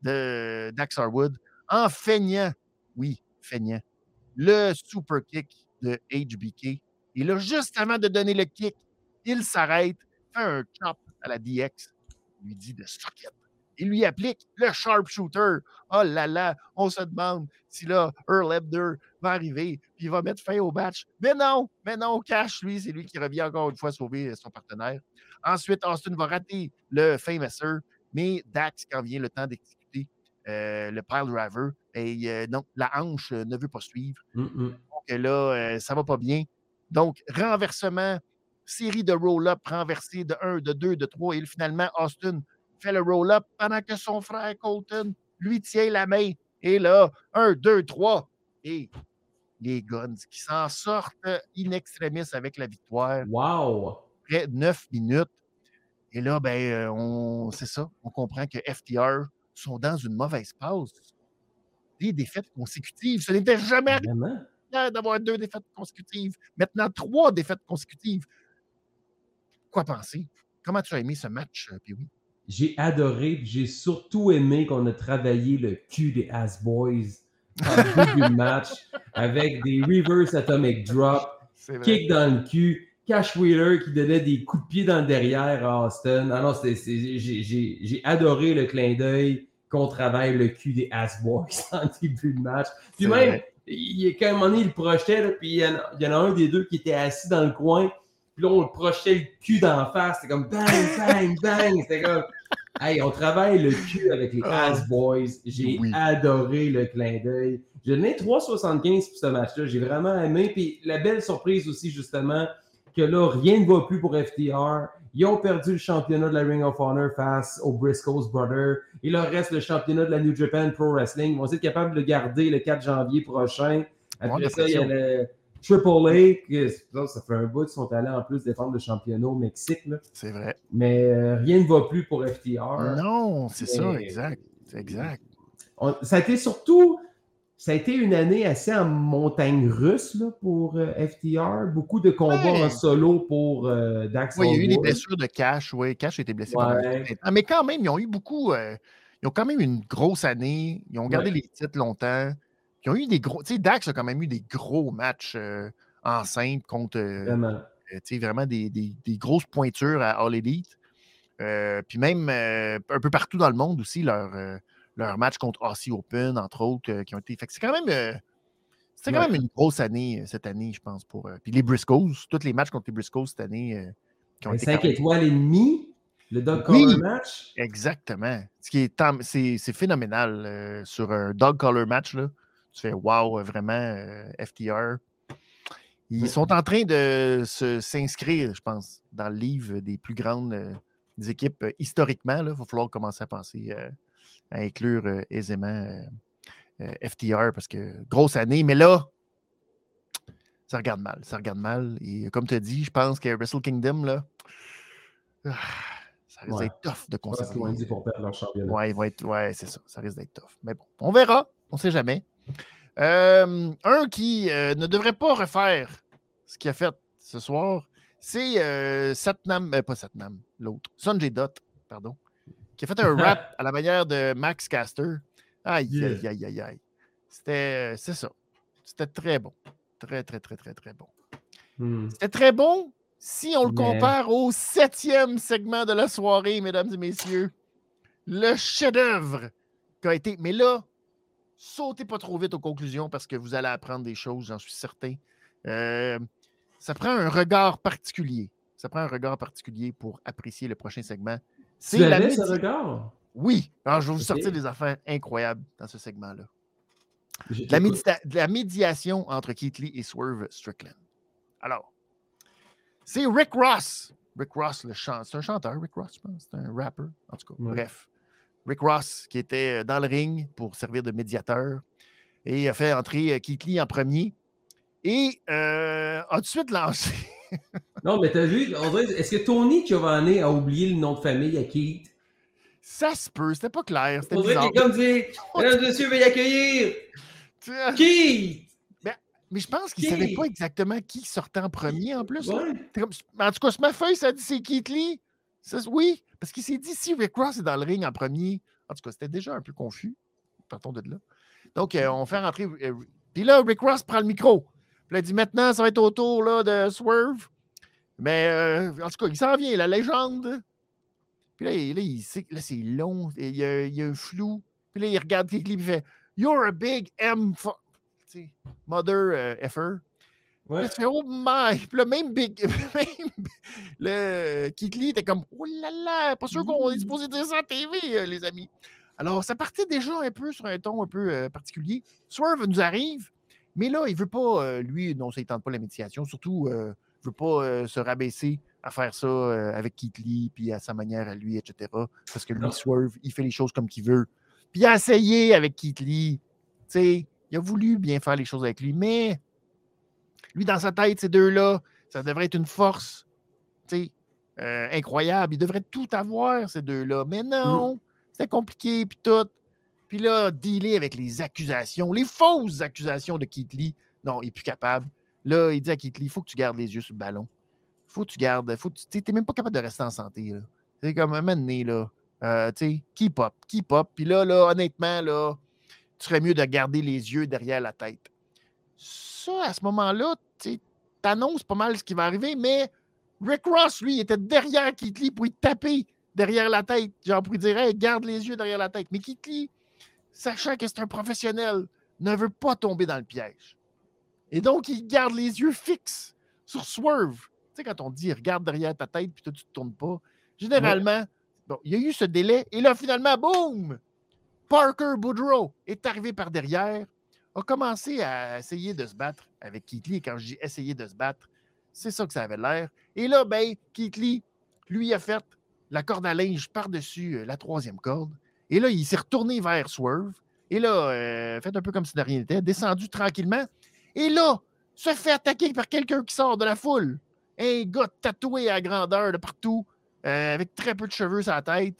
de Dax Harwood en feignant, oui, feignant, le super kick de H B K. Et là, juste avant de donner le kick, il s'arrête, fait un chop à la D X, lui dit de suck it. Il lui applique le sharpshooter. Oh là là, on se demande si là, Earl Hebner va arriver puis il va mettre fin au match. Mais non, mais non, Cash, lui, c'est lui qui revient encore une fois sauver son partenaire. Ensuite, Austin va rater le Famouser, mais Dax, quand vient le temps d'exécuter euh, le pile driver, et euh, non, la hanche euh, ne veut pas suivre. Mm-mm. Donc là, euh, ça va pas bien. Donc, renversement, série de roll-up renversés de un, de deux, de trois, et finalement, Austin fait le roll-up pendant que son frère Colton lui tient la main. Et là, un, deux, trois, et les Guns qui s'en sortent in extremis avec la victoire. Wow. Près de neuf minutes. Et là, ben, on, c'est ça, on comprend que F T R sont dans une mauvaise passe. Des défaites consécutives. Ce n'était jamais arrivé Vraiment? d'avoir deux défaites consécutives. Maintenant, trois défaites consécutives. Quoi penser? comment tu as aimé ce match, puis oui? J'ai adoré, puis j'ai surtout aimé qu'on a travaillé le cul des Ass Boys en début de match avec des reverse atomic drop, kick dans le cul, Cash Wheeler qui donnait des coups de pied dans le derrière à Austin. Ah non, c'est, c'est, j'ai, j'ai, j'ai adoré le clin d'œil qu'on travaille le cul des Ass Boys en début de match. Puis c'est même, vrai. Il, quand à un moment donné, il le projetait, là, puis il y, en, il y en a un des deux qui était assis dans le coin. Puis là, on le projetait le cul d'en face. C'était comme bang, bang, bang. C'était comme, hey, on travaille le cul avec les Ass Boys. J'ai oui. adoré le clin d'œil. J'ai donné trois virgule soixante-quinze pour ce match-là. J'ai vraiment aimé. Puis la belle surprise aussi, justement, que là, rien ne va plus pour F T R. Ils ont perdu le championnat de la Ring of Honor face aux Briscoes Brothers. Il leur reste le championnat de la New Japan Pro Wrestling. Ils vont être capables de le garder le quatre janvier prochain. Après ça, il y a le Triple A, que, ça fait un bout qu'ils sont allés en plus défendre le championnat au Mexique. Là. C'est vrai. Mais euh, rien ne va plus pour F T R. Non, c'est Mais, ça, exact. C'est exact. On, ça a été surtout, ça a été une année assez en montagne russe là, pour euh, F T R. Beaucoup de combats ouais. en solo pour euh, Dax. Oui, il y a eu des blessures de Cash. Oui, Cash a été blessé. Ouais. Ah, mais quand même, ils ont eu beaucoup. Euh, ils ont quand même eu une grosse année. Ils ont gardé ouais. les titres longtemps. Ils ont eu des gros. Tu sais, Dax a quand même eu des gros matchs euh, en simple contre. Euh, vraiment. Euh, tu sais, vraiment des, des, des grosses pointures à All Elite. Euh, puis même euh, un peu partout dans le monde aussi, leur, euh, leur match contre Aussie Open, entre autres, euh, qui ont été. Fait que c'est quand même. Euh, c'est quand ouais. même une grosse année cette année, je pense. Pour, euh, puis les Briscoes, tous les matchs contre les Briscoes cette année. Euh, qui ont été cinq étoiles et demi, le Dog oui, Collar match. Exactement. Ce qui est, c'est, c'est phénoménal. Euh, sur un Dog Collar match, là, tu fais wow, vraiment, euh, F T R. Ils sont en train de se, s'inscrire, je pense, dans le livre des plus grandes euh, des équipes euh, historiquement. Il va falloir commencer à penser euh, à inclure euh, aisément euh, euh, F T R parce que grosse année, mais là, ça regarde mal. Ça regarde mal. Et comme tu as dit, je pense que Wrestle Kingdom, là, ah, ça risque ouais. d'être tough de conserver. Parce qu'ils vont dire pour perdre leur championnat. Ouais, ils vont être, ouais, c'est ça. Ça risque d'être tough. Mais bon, on verra. On ne sait jamais. Euh, un qui euh, ne devrait pas refaire ce qu'il a fait ce soir, c'est euh, Satnam, euh, pas Satnam, l'autre, Sanjay Dutt, pardon, qui a fait un rap à la manière de Max Caster. Aïe, yeah. aïe, aïe, aïe, aïe. C'était, c'est ça. C'était très bon. Très, très, très, très, très bon. Hmm. C'était très bon si on le Mais... compare au septième segment de la soirée, mesdames et messieurs. Le chef-d'œuvre qui a été... Mais là, sautez pas trop vite aux conclusions parce que vous allez apprendre des choses, j'en suis certain. Euh, ça prend un regard particulier. Ça prend un regard particulier pour apprécier le prochain segment. C'est tu avais médi... ce regard? Oui. Alors, je vais vous okay. sortir des affaires incroyables dans ce segment-là. La, médita... la médiation entre Keith Lee et Swerve Strickland. Alors, c'est Rick Ross. Rick Ross, le chant... c'est un chanteur, Rick Ross, je pense. C'est un rapper, en tout cas. Ouais. Bref. Rick Ross, qui était dans le ring pour servir de médiateur, et a fait entrer Keith Lee en premier, et euh, a tout de suite lancé. Non, mais t'as vu, on dirait, est-ce que Tony Giovanni a oublié le nom de famille à Keith? Ça se peut, c'était pas clair. C'était on dirait qu'il est comme dit, mesdames et messieurs, veuillez accueillir Keith! Ben, mais je pense qu'il ne savait pas exactement qui sortait en premier, en plus. Ouais. Comme, en tout cas, sur ma feuille, ça dit c'est Keith Lee. Ça, oui, parce qu'il s'est dit si Rick Ross est dans le ring en premier. En tout cas, c'était déjà un peu confus. Partons de là. Donc, euh, on fait rentrer. Euh, puis là, Rick Ross prend le micro. Puis il a dit maintenant, ça va être au tour là, de Swerve. Mais euh, en tout cas, il s'en vient, la légende. Puis là, il, là, il sait, là c'est long. Il y, a, il y a un flou. Puis là, il regarde Keith Lee et il fait You're a big M. F- Mother euh, effer. Ouais. Là, tu fais, oh my! Puis là, même Big. Même, le Keith Lee était comme, oh là là, pas sûr qu'on est supposé dire ça à T V, euh, les amis. Alors, ça partait déjà un peu sur un ton un peu euh, particulier. Swerve nous arrive, mais là, il veut pas, euh, lui, non, ça ne tente pas la médiation. Surtout, euh, il veut pas euh, se rabaisser à faire ça euh, avec Keith Lee, puis à sa manière à lui, et cetera. Parce que lui, non. Swerve, il fait les choses comme qu'il veut. Puis il a essayé avec Keith Lee. Tu sais, il a voulu bien faire les choses avec lui, mais. Lui, dans sa tête, ces deux-là, ça devrait être une force, tu sais, euh, incroyable. Il devrait tout avoir, ces deux-là. Mais non, mmh. c'était compliqué, puis tout. Puis là, dealer avec les accusations, les fausses accusations de Keith Lee. Non, il n'est plus capable. Là, il dit à Keith Lee, il faut que tu gardes les yeux sur le ballon. Il faut que tu gardes, faut que tu n'es même pas capable de rester en santé. Là. C'est comme un moment donné, là, euh, tu sais, keep up, keep up. Puis là, là, honnêtement, là, tu serais mieux de garder les yeux derrière la tête. Ça, à ce moment-là, tu annonces pas mal ce qui va arriver, mais Rick Ross, lui, il était derrière Keith Lee pour y taper derrière la tête. Genre pour lui dire, hey, garde les yeux derrière la tête. Mais Keith Lee, sachant que c'est un professionnel, ne veut pas tomber dans le piège. Et donc, il garde les yeux fixes sur Swerve. Tu sais, quand on dit, regarde derrière ta tête, puis toi, tu ne te tournes pas. Généralement, ouais. Bon, il y a eu ce délai, et là, finalement, boum! Parker Boudreaux est arrivé par derrière, a commencé à essayer de se battre avec Keith Lee. Et quand je dis essayer de se battre, c'est ça que ça avait l'air. Et là, ben, Keith Lee, lui, a fait la corde à linge par-dessus la troisième corde. Et là, il s'est retourné vers Swerve. Et là, euh, fait un peu comme si de rien n'était, descendu tranquillement. Et là, se fait attaquer par quelqu'un qui sort de la foule. Un gars tatoué à grandeur de partout, euh, avec très peu de cheveux sur la tête.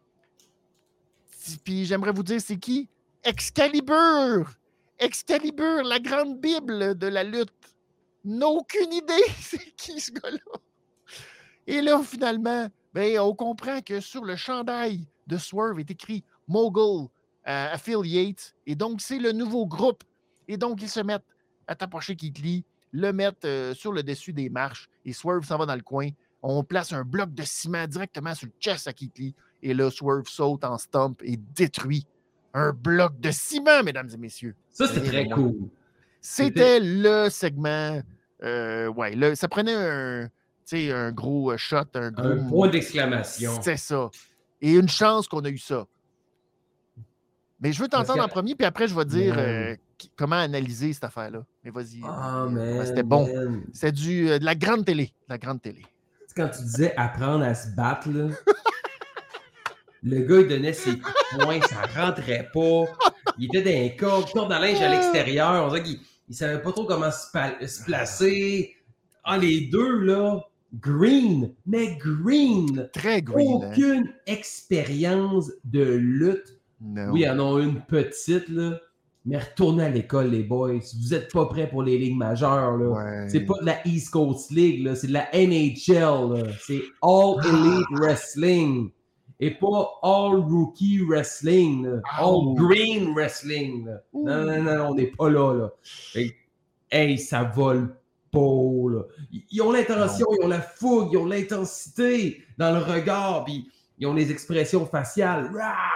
Puis j'aimerais vous dire, c'est qui? Excalibur! Excalibur, la grande bible de la lutte. N'a aucune idée c'est qui ce gars-là. Et là, finalement, ben, on comprend que sur le chandail de Swerve est écrit Mogul euh, Affiliate. Et donc, c'est le nouveau groupe. Et donc, ils se mettent à tapocher Keith Lee, le mettent euh, sur le dessus des marches. Et Swerve s'en va dans le coin. On place un bloc de ciment directement sur le chest à Keith Lee. Et là, Swerve saute en stomp et détruit un bloc de ciment, mesdames et messieurs. Ça, c'était très moi. cool. C'était, c'était le segment. Euh, ouais, là, ça prenait un, un gros shot. Un, gros un point d'exclamation. C'est ça. Et une chance qu'on a eu ça. Mais je veux t'entendre que... en premier, puis après, je vais dire euh, qui, comment analyser cette affaire-là. Mais vas-y. Oh, man, c'était bon. Man. C'était du, euh, de la grande télé. De la grande télé. Quand tu disais apprendre à se battre, là, le gars, il donnait ses coups de poing, ça rentrait pas. Il était dans un corps, corde à linge à l'extérieur. On dirait qu'il ne savait pas trop comment se, pa- se placer. Ah, les deux, là, green, mais green. Très green. Aucune hein? expérience de lutte. No. Oui, ils en ont une petite, là. Mais retournez à l'école, les boys. Vous n'êtes pas prêts pour les ligues majeures. Là. Ouais. C'est pas de la East Coast League, là. C'est de la N H L. Là. C'est All Elite Wrestling. Et pas All Rookie Wrestling. Là. Oh. All Green Wrestling. Là. Non, non, non, on n'est pas là. là. Et, hey, ça vole pas. Là. Ils ont l'intention, ils ont la fougue, ils ont l'intensité dans le regard, puis ils ont les expressions faciales.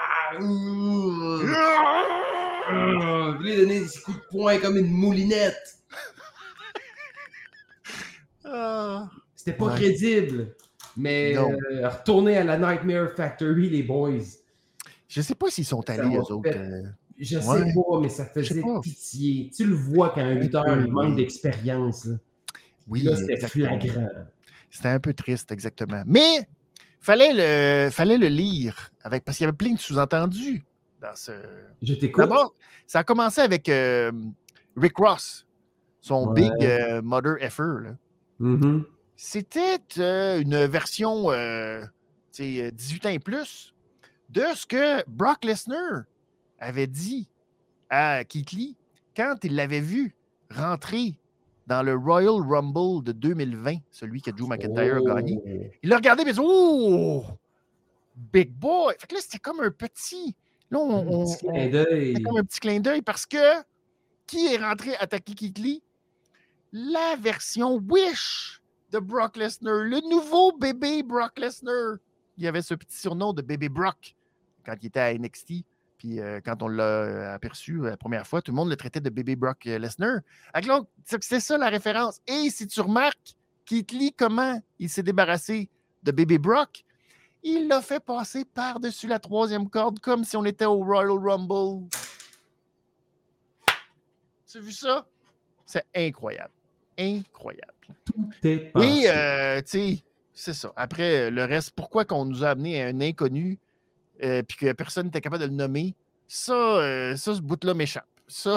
Je voulais donner des coups de poing comme une moulinette. Ah. C'était pas ouais. crédible. Mais euh, retourner à la Nightmare Factory, les boys. Je sais pas s'ils sont allés, eux autres. Fait... Euh... Je sais ouais. pas, mais ça faisait pitié. Tu le vois quand un lutteur oui. manque d'expérience. Là. Oui, là, c'était flagrant. C'était un peu triste, exactement. Mais fallait le, fallait le lire avec, parce qu'il y avait plein de sous-entendus dans ce. Je t'écoute. D'abord, ça a commencé avec euh, Rick Ross, son ouais. big euh, mother effer. Là. Mm-hmm. C'était euh, une version euh, dix-huit ans et plus de ce que Brock Lesnar avait dit à Keith Lee quand il l'avait vu rentrer dans le Royal Rumble de deux mille vingt, celui que Drew McIntyre oh. a gagné. Il l'a regardé et il a dit « Oh! Big boy! » Fait que là, c'était comme un petit... Là, on, un petit clin d'œil. C'était comme un petit clin d'œil parce que qui est rentré attaquer Keith Lee? La version Wish de Brock Lesnar, le nouveau bébé Brock Lesnar. Il y avait ce petit surnom de bébé Brock quand il était à N X T. Puis euh, quand on l'a aperçu la première fois, tout le monde le traitait de bébé Brock Lesnar. Donc, c'est ça la référence. Et si tu remarques, Keith Lee, comment il s'est débarrassé de bébé Brock, il l'a fait passer par-dessus la troisième corde comme si on était au Royal Rumble. Tu as vu ça? C'est incroyable. Incroyable. Tout est passé. Et, euh, tu sais, c'est ça. Après, le reste, pourquoi qu'on nous a amené à un inconnu euh, puis que personne n'était capable de le nommer, ça, euh, ça ce bout-là m'échappe. Ça,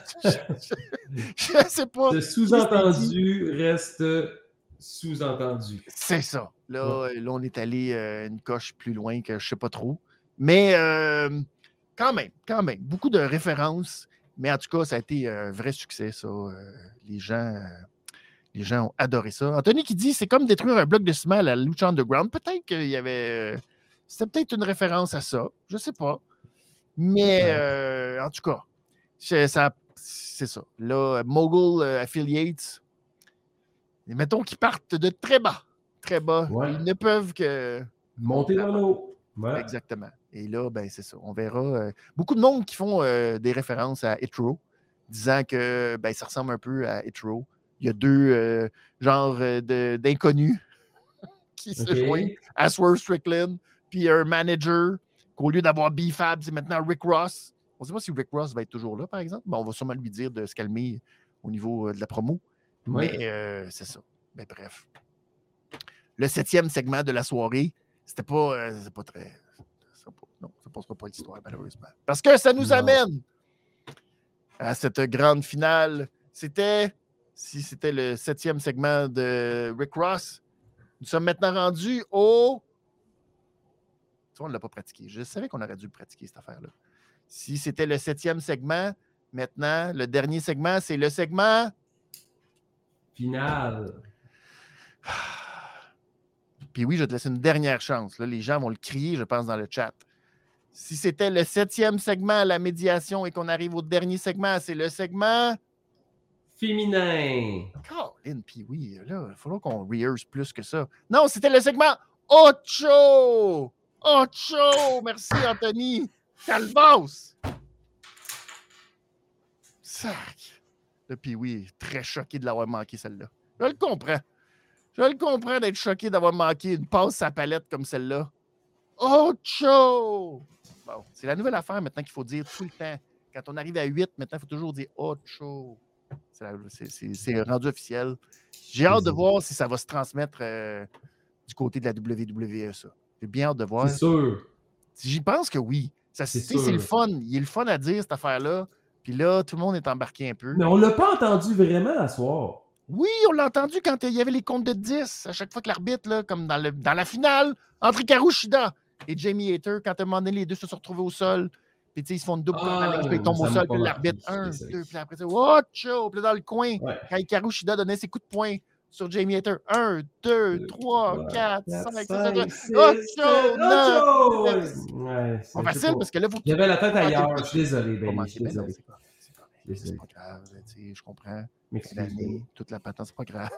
je ne sais pas. Le sous-entendu reste sous-entendu. C'est ça. Là, ouais. là, on est allé euh, une coche plus loin que je ne sais pas trop. Mais euh, quand même, quand même, beaucoup de références. Mais en tout cas, ça a été un vrai succès, ça. Euh, les gens... Euh, Les gens ont adoré ça. Anthony qui dit c'est comme détruire un bloc de ciment à la Lucha Underground. Peut-être qu'il y avait. C'était peut-être une référence à ça. Je ne sais pas. Mais Ouais. euh, en tout cas, c'est ça, c'est ça. Là, Mogul euh, Affiliates, mettons qu'ils partent de très bas. Très bas. Ouais. Ils ne peuvent que. Monter dans l'eau. Ouais. Exactement. Et là, ben, c'est ça. On verra. Euh, beaucoup de monde qui font euh, des références à Hitro, disant que ben, ça ressemble un peu à Hitro. Il y a deux euh, genres euh, de, d'inconnus qui se Okay. joignent à Swerve Strickland, puis un manager qu'au lieu d'avoir B-Fab, c'est maintenant Rick Ross. On ne sait pas si Rick Ross va être toujours là, par exemple. Ben, on va sûrement lui dire de se calmer au niveau euh, de la promo. Oui. Mais euh, c'est ça. Ben, bref. Le septième segment de la soirée, c'était pas, euh, c'est pas très... Ça, non, ça ne passera pas l'histoire, malheureusement. Parce que ça nous Non. amène à cette grande finale. C'était, si c'était le septième segment de Rick Ross, nous sommes maintenant rendus au... Ça, on ne l'a pas pratiqué. Je savais qu'on aurait dû le pratiquer, cette affaire-là. Si c'était le septième segment, maintenant, le dernier segment, c'est le segment... Finale. Puis oui, je vais te laisser une dernière chance. Là, les gens vont le crier, je pense, dans le chat. Si c'était le septième segment, la médiation, et qu'on arrive au dernier segment, c'est le segment... Féminin. Colin, puis oui, là, il faudra qu'on rehearse plus que ça. Non, c'était le segment Ocho! Ocho! Merci, Anthony! Calvas! Sac! Là, puis oui, très choqué de l'avoir manqué, celle-là. Je le comprends. Je le comprends d'être choqué d'avoir manqué une passe à palette comme celle-là. Ocho! Bon, c'est la nouvelle affaire maintenant qu'il faut dire tout le temps. Quand on arrive à huit, maintenant, il faut toujours dire Ocho. C'est, la, c'est, c'est, c'est rendu officiel. J'ai hâte de voir si ça va se transmettre euh, du côté de la W W E, ça. J'ai bien hâte de voir. C'est sûr. J'y pense que oui. Ça, C'est, c'est, c'est le fun. Il est le fun à dire, cette affaire-là. Puis là, tout le monde est embarqué un peu. Mais on ne l'a pas entendu vraiment à soir. Oui, on l'a entendu quand il y avait les comptes de dix. À chaque fois que l'arbitre, là, comme dans, le, dans la finale, entre Hikaru Shida et Jamie Hayter, quand à un moment donné, les deux se sont retrouvés au sol. Puis, tu sais, ils se font une double corde à linge, puis ils tombent au sol, puis l'arbitre, un, deux, puis après ça, watch out! Puis là, dans le coin, ouais. quand Hikaru Shida donnait ses coups de poing sur Jamie Hayter, un, deux, trois, quatre, cinq, six, sept, watch out! Ouais, c'est pas facile, parce que là, il faut que j'avais la tête ailleurs, je suis désolé, Ben. Je suis désolé. C'est pas grave, tu sais, je comprends. C'est l'année, toute la patente, c'est pas grave.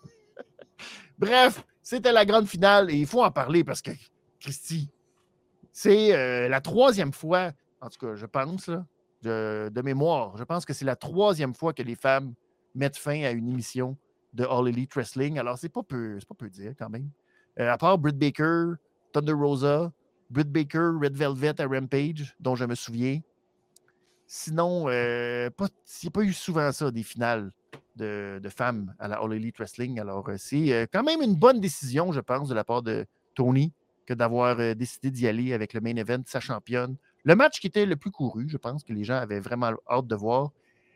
Bref, c'était la grande finale et il faut en parler parce que, Christy, c'est euh, la troisième fois, en tout cas, je pense, là, de, de mémoire, je pense que c'est la troisième fois que les femmes mettent fin à une émission de All Elite Wrestling. Alors, c'est pas peu, c'est pas peu dire quand même. Euh, à part Britt Baker, Thunder Rosa, Britt Baker, Red Velvet à Rampage, dont je me souviens. Sinon, euh, pas, il n'y a pas eu souvent ça, des finales de, de femmes à la All Elite Wrestling. Alors, euh, c'est euh, quand même une bonne décision, je pense, de la part de Tony, que d'avoir euh, décidé d'y aller avec le main event, sa championne. Le match qui était le plus couru, je pense que les gens avaient vraiment hâte de voir.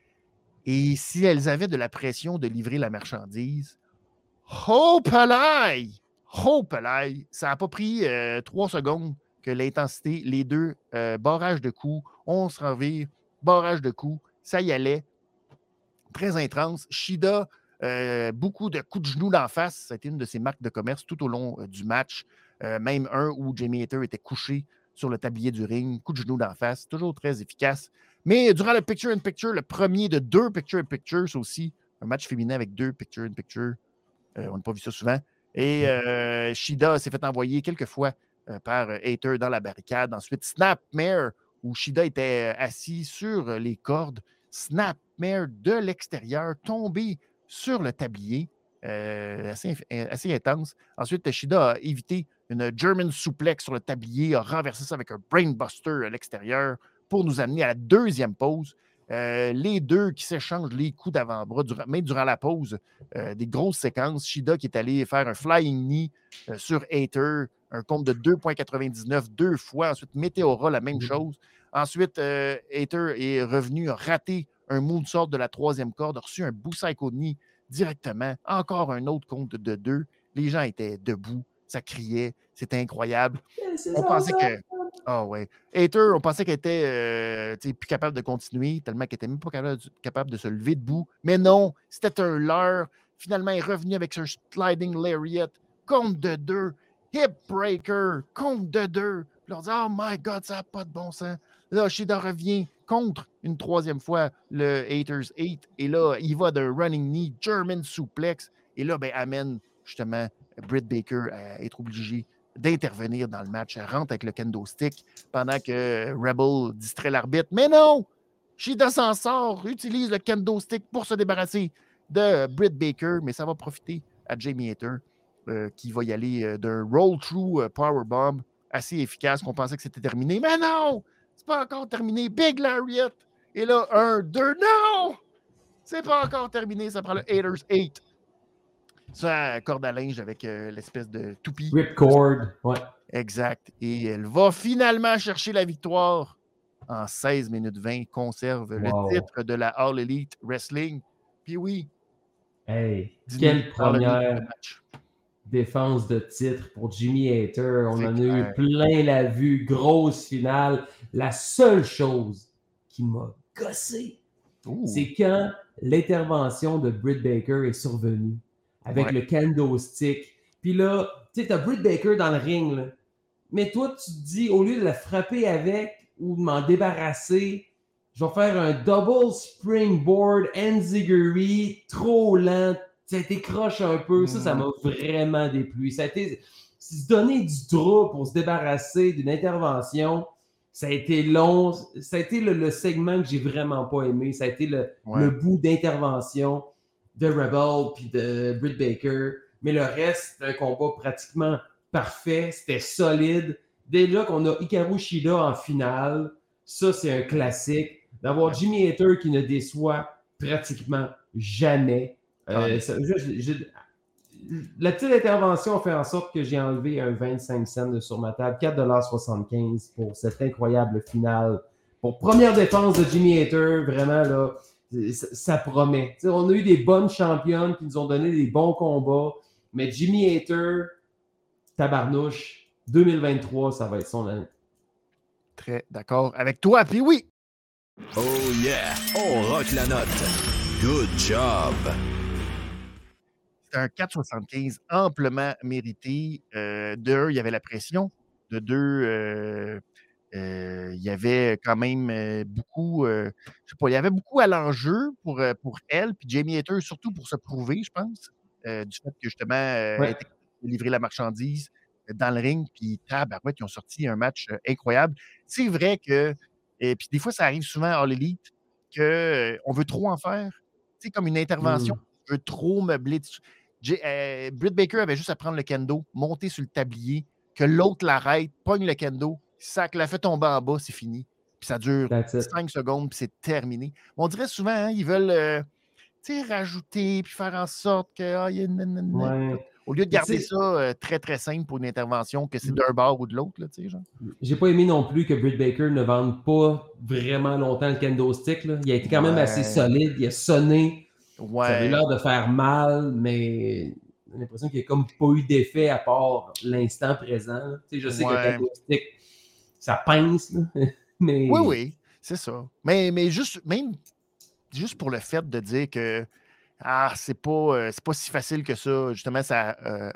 Et si elles avaient de la pression de livrer la marchandise, hope alive! Hope alive! Ça n'a pas pris euh, trois secondes que l'intensité, les deux euh, barrages de coups, on se revire, barrage de coups, ça y allait. Très intense. Shida, euh, beaucoup de coups de genoux d'en face. Ça a été une de ses marques de commerce tout au long euh, du match. Euh, même un où Jamie Hayter était couché sur le tablier du ring. Coup de genoux d'en face. Toujours très efficace. Mais durant le picture-in-picture, le premier de deux picture-in-picture, c'est aussi un match féminin avec deux picture-in-picture. Euh, on n'a pas vu ça souvent. Et euh, Shida s'est fait envoyer quelques fois euh, par Hayter dans la barricade. Ensuite, Snapmare, où Shida était assis sur les cordes. Snapmare de l'extérieur, tombé sur le tablier, euh, assez, assez intense. Ensuite, Shida a évité une German suplex sur le tablier, a renversé ça avec un brainbuster à l'extérieur pour nous amener à la deuxième pause. Euh, les deux qui s'échangent les coups d'avant-bras, durant, même durant la pause, euh, des grosses séquences. Shida qui est allé faire un flying knee euh, sur Hayter, un compte de deux virgule quatre-vingt-dix-neuf deux fois. Ensuite, Meteora, la même chose. Ensuite, euh, Hayter est revenu, a raté un moonsault de la troisième corde, a reçu un Busaiku knee directement. Encore un autre compte de deux. Les gens étaient debout, ça criait, c'était incroyable. On pensait que... Ah oh ouais. Hayter, on pensait qu'elle était euh, plus capable de continuer, tellement qu'elle n'était même pas capable de, capable de se lever debout. Mais non, c'était un leurre. Finalement, il est revenu avec un sliding lariat, compte de deux, hip breaker, compte de deux. Puis on dit, oh my God, ça n'a pas de bon sens. Là, Shida revient contre une troisième fois le Haters eight. Et là, il va de running knee, German suplex. Et là, ben, amène justement Britt Baker à être obligé d'intervenir dans le match. Elle rentre avec le kendo stick pendant que Rebel distrait l'arbitre. Mais non! Shida s'en sort, utilise le kendo stick pour se débarrasser de Britt Baker, mais ça va profiter à Jamie Hayter euh, qui va y aller euh, d'un roll-through euh, powerbomb assez efficace qu'on pensait que c'était terminé. Mais non! C'est pas encore terminé. Big Lariat! Et là, un, deux, non! C'est pas encore terminé. Ça prend le Haters eight. Ça, corde à linge avec euh, l'espèce de toupie. Ripcord, ouais. Exact. Et elle va finalement chercher la victoire en seize minutes vingt. Conserve Wow. le titre de la All Elite Wrestling. Puis oui. Hey, quelle première défense de titre pour Jimmy Hayter. On en a eu plein la vue. Grosse finale. La seule chose qui m'a gossé, Ouh. c'est quand l'intervention de Britt Baker est survenue avec ouais. le kendo stick. Puis là, tu sais, t'as Britt Baker dans le ring, là. Mais toi, tu te dis, au lieu de la frapper avec ou de m'en débarrasser, je vais faire un double springboard enziguri, trop lent. Ça a été croche un peu. Ça, ça m'a vraiment déplu. Ça a été se donner du droit pour se débarrasser d'une intervention. Ça a été long. Ça a été le, le segment que j'ai vraiment pas aimé. Ça a été le, ouais. le bout d'intervention de Rebel puis de Britt Baker. Mais le reste, c'était un combat pratiquement parfait. C'était solide. Dès là qu'on a Hikaru Shida en finale, ça, c'est un classique. D'avoir Jimmy Hayter qui ne déçoit pratiquement jamais. Euh, ça, je, je, la petite intervention a fait en sorte que j'ai enlevé un vingt-cinq cents de sur ma table, quatre dollars soixante-quinze pour cette incroyable finale. Pour première défense de Jimmy Hayter, vraiment, là, ça, ça promet. T'sais, on a eu des bonnes championnes qui nous ont donné des bons combats, mais Jimmy Hayter, tabarnouche, deux mille vingt-trois, ça va être son année. Très d'accord avec toi, puis oui! Oh yeah, on rock la note. Good job! C'est un quatre soixante-quinze amplement mérité. Euh, de un, il y avait la pression. De deux, euh, euh, il y avait quand même euh, beaucoup, euh, je sais pas, il y avait beaucoup à l'enjeu pour, euh, pour elle, puis Jamie Hayter, surtout pour se prouver, je pense, euh, du fait que justement, euh, ouais. elle était livré la marchandise dans le ring, puis tabarouette, ils ont sorti un match euh, incroyable. C'est vrai que, et puis des fois, ça arrive souvent à All Elite, qu'on euh, veut trop en faire. Tu sais, comme une intervention, mm. on veut trop meubler. J- euh, Britt Baker avait juste à prendre le kendo, monter sur le tablier, que l'autre l'arrête, pogne le kendo, ça la fait tomber en bas, c'est fini. Puis ça dure cinq secondes, puis c'est terminé. On dirait souvent, hein, ils veulent euh, rajouter, puis faire en sorte que. Ah, y a... ouais. Au lieu de garder ça euh, très, très simple pour une intervention, que c'est d'un bord ou de l'autre. Là, genre. J'ai pas aimé non plus que Britt Baker ne vende pas vraiment longtemps le kendo stick. Là. Il a été quand ouais. même assez solide, il a sonné. Ouais. Ça avait l'air de faire mal, mais j'ai l'impression qu'il n'y a comme pas eu d'effet à part l'instant présent. Je sais ouais. que le kendo stick, ça pince, là, mais... Oui, oui, c'est ça. Mais, mais juste, même juste pour le fait de dire que ah, c'est pas, euh, c'est pas si facile que ça, justement, ça euh,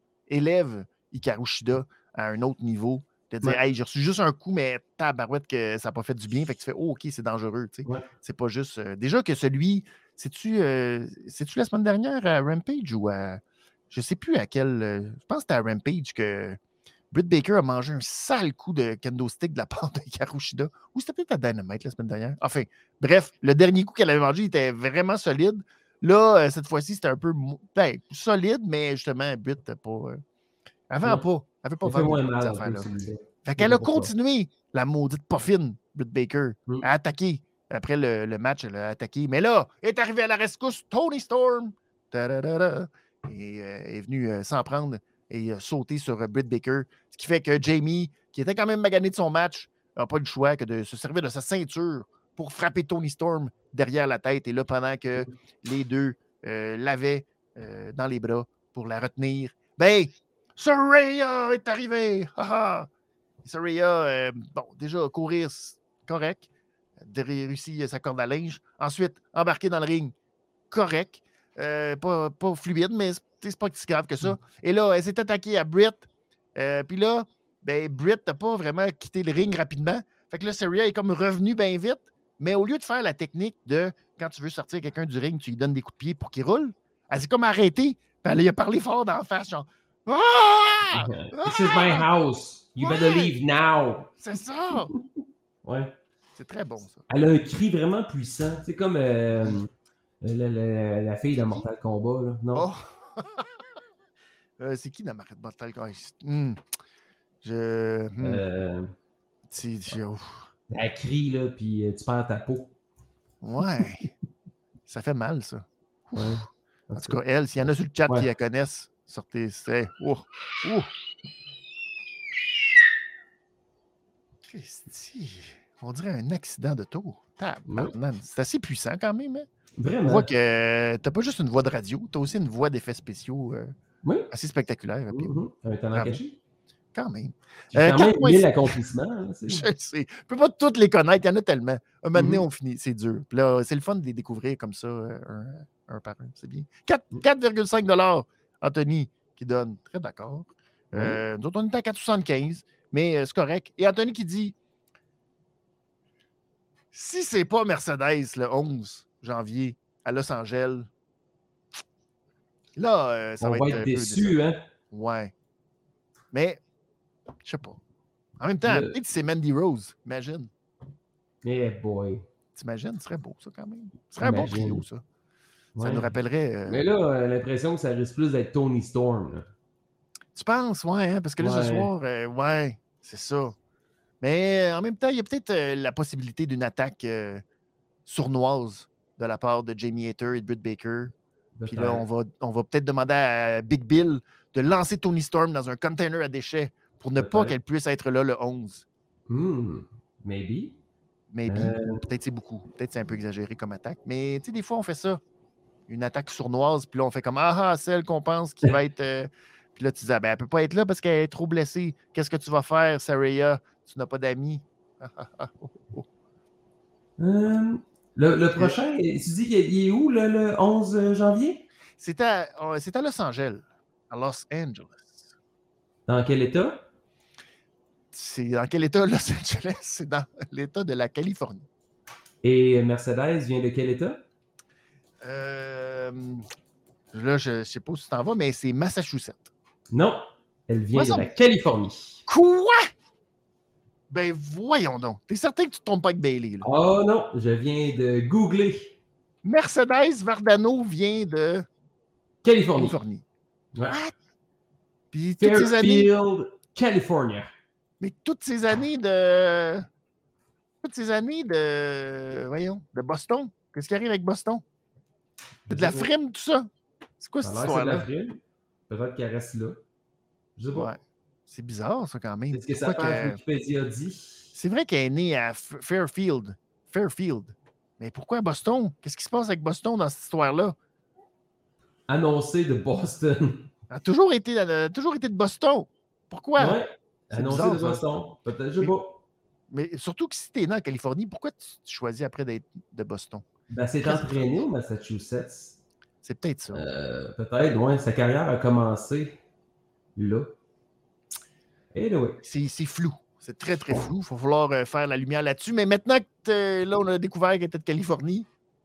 élève Hikaru Shida à un autre niveau. De dire, ouais. hey, j'ai reçu juste un coup, mais tabarouette que ça n'a pas fait du bien. Fait que tu fais, oh, OK, c'est dangereux. Ouais. C'est pas juste. Euh, déjà que celui, sais-tu, euh, sais-tu la semaine dernière à Rampage ou à. Je sais plus à quel. Euh, je pense que c'était à Rampage que Britt Baker a mangé un sale coup de kendo stick de la part de Hikaru Shida. Ou c'était peut-être à Dynamite la semaine dernière. Enfin, bref, le dernier coup qu'elle avait mangé était vraiment solide. Là, euh, cette fois-ci, c'était un peu ben, solide, mais justement, Britt n'était pas. Euh, avant, ouais. pas. Elle n'avait pas fait moins mal. Affaires-là. Fait qu'elle a continué, la maudite pas fine, Britt Baker, mm. à attaquer. Après le, le match, elle a attaqué. Mais là, elle est arrivée à la rescousse, Toni Storm. Ta-da-da-da, et euh, est venue euh, s'en prendre et euh, sauter sur euh, Britt Baker. Ce qui fait que Jamie, qui était quand même magané de son match, n'a pas le choix que de se servir de sa ceinture pour frapper Toni Storm derrière la tête. Et là, pendant que les deux euh, l'avaient euh, dans les bras pour la retenir, ben, Saraya est arrivé! Saraya, euh, bon, déjà, courir, correct. De réussir sa corde à linge. Ensuite, embarquer dans le ring, correct. Euh, pas, pas fluide, mais c'est, c'est pas si grave que ça. Et là, elle s'est attaquée à Britt. Euh, Puis là, ben, Britt n'a pas vraiment quitté le ring rapidement. Fait que là, Saraya est comme revenue bien vite. Mais au lieu de faire la technique de quand tu veux sortir quelqu'un du ring, tu lui donnes des coups de pied pour qu'il roule, elle s'est comme arrêtée. Puis elle a parlé fort d'en face, genre ah! This is my house. You better Ouais! leave now. C'est ça! Ouais. C'est très bon, ça. Elle a un cri vraiment puissant. C'est comme euh, la, la, la fille dans Mortal Kombat, là. Non? Oh! euh, c'est qui dans Mortal Kombat? Hmm. Je. hmm. Euh, C'est- c'est- ouf. elle crie, là, puis euh, tu perds ta peau. Ouais. Ça fait mal, ça. Ouais. En tout cas, elle, s'il y en a sur le chat Ouais. qui la connaissent, sortez. C'est. Oh! Oh! Christy. On dirait un accident de tour. Tabarnak. C'est assez puissant quand même. Hein? On Vraiment. voit que euh, t'as pas juste une voix de radio, t'as aussi une voix d'effets spéciaux euh, Oui. assez spectaculaire. Puis, Mm-hmm. Un talent Bravo. caché. quand même. J'ai Euh, quand même quatre point mille six. accomplissements. Hein, c'est- Je le sais. Je peux pas toutes les connaître, il y en a tellement. Un moment donné, Mhm. on finit, c'est dur. Puis là, c'est le fun de les découvrir comme ça, euh, un, un par un. C'est bien. quatre virgule cinq dollars, Anthony, qui donne. Très d'accord. Euh, nous autres, on est à quatre virgule soixante-quinze, mais euh, c'est correct. Et Anthony qui dit si c'est pas Mercedes le onze janvier à Los Angeles, là, euh, ça On va, va être, être un peu déçus, décevant. hein? Ouais. Mais, je sais pas. En même temps, Le- peut-être que c'est Mandy Rose, imagine. Eh boy. T'imagines? Ce serait beau, ça, quand même. Ce serait un bon Imagine. trio, ça. Ça Ouais. nous rappellerait... euh, Mais là, euh, l'impression que ça risque plus d'être Tony Storm. Là. Tu penses? Ouais, hein, parce que là, ce Ouais. soir, euh, ouais, c'est ça. Mais euh, en même temps, il y a peut-être euh, la possibilité d'une attaque euh, sournoise de la part de Jamie Hayter et de Britt Baker. Puis là, on va, on va peut-être demander à Big Bill de lancer Tony Storm dans un container à déchets pour ne pas Peut-être. qu'elle puisse être là le onze. Hmm. Maybe. Maybe. Euh. Peut-être c'est beaucoup. Peut-être c'est un peu exagéré comme attaque. Mais tu sais, des fois, on fait ça. Une attaque sournoise, puis là, on fait comme Ah, ah, celle qu'on pense qui va être. euh, Puis là, tu dis ah, ben, elle peut pas être là parce qu'elle est trop blessée. Qu'est-ce que tu vas faire, Saraya? Tu n'as pas d'amis. Euh, le, le prochain, tu dis qu'il est où le, le onze janvier? C'est à, euh, c'est à Los Angeles. À Los Angeles. Dans quel état? C'est dans quel état, Los Angeles? C'est dans l'état de la Californie. Et Mercedes vient de quel état? Euh, là, je ne sais pas où tu t'en vas, mais c'est Massachusetts. Non, elle vient Moi, ça de me- la Californie. Quoi? Ben voyons donc. T'es certain que tu ne te trompes pas avec Bailey, là? Oh non, je viens de googler Mercedes Vardano vient de Californie. Californie. Ouais. What? Puis toutes ces années, Fairfield, California. mais toutes ces années de. Toutes ces années de. Voyons, de Boston. Qu'est-ce qui arrive avec Boston? C'est de la frime, tout ça. C'est quoi Ça cette a l'air que c'est de la histoire-là? frime. Peut-être qu'elle reste là. Je sais pas. Ouais. C'est bizarre, ça, quand même. C'est ce que sa Pourquoi page que- Wikipédia dit. C'est vrai qu'elle est née à F- Fairfield. Fairfield. Mais pourquoi Boston? Qu'est-ce qui se passe avec Boston dans cette histoire-là? Annoncé de Boston. Elle a toujours été, elle a toujours été de Boston. Pourquoi? Ouais. C'est Annoncé bizarre, de ça. Boston. Peut-être, je sais Oui. pas. Mais surtout que si tu es né en Californie, pourquoi tu, tu choisis après d'être de Boston? Ben, c'est Très entraîné au Massachusetts. C'est peut-être ça. Euh, peut-être, ouais. Sa carrière a commencé là. Et anyway. C'est c'est flou. C'est très, très flou. Il va falloir euh, faire la lumière là-dessus. Mais maintenant que t'es- là, on a découvert qu'elle était de Californie.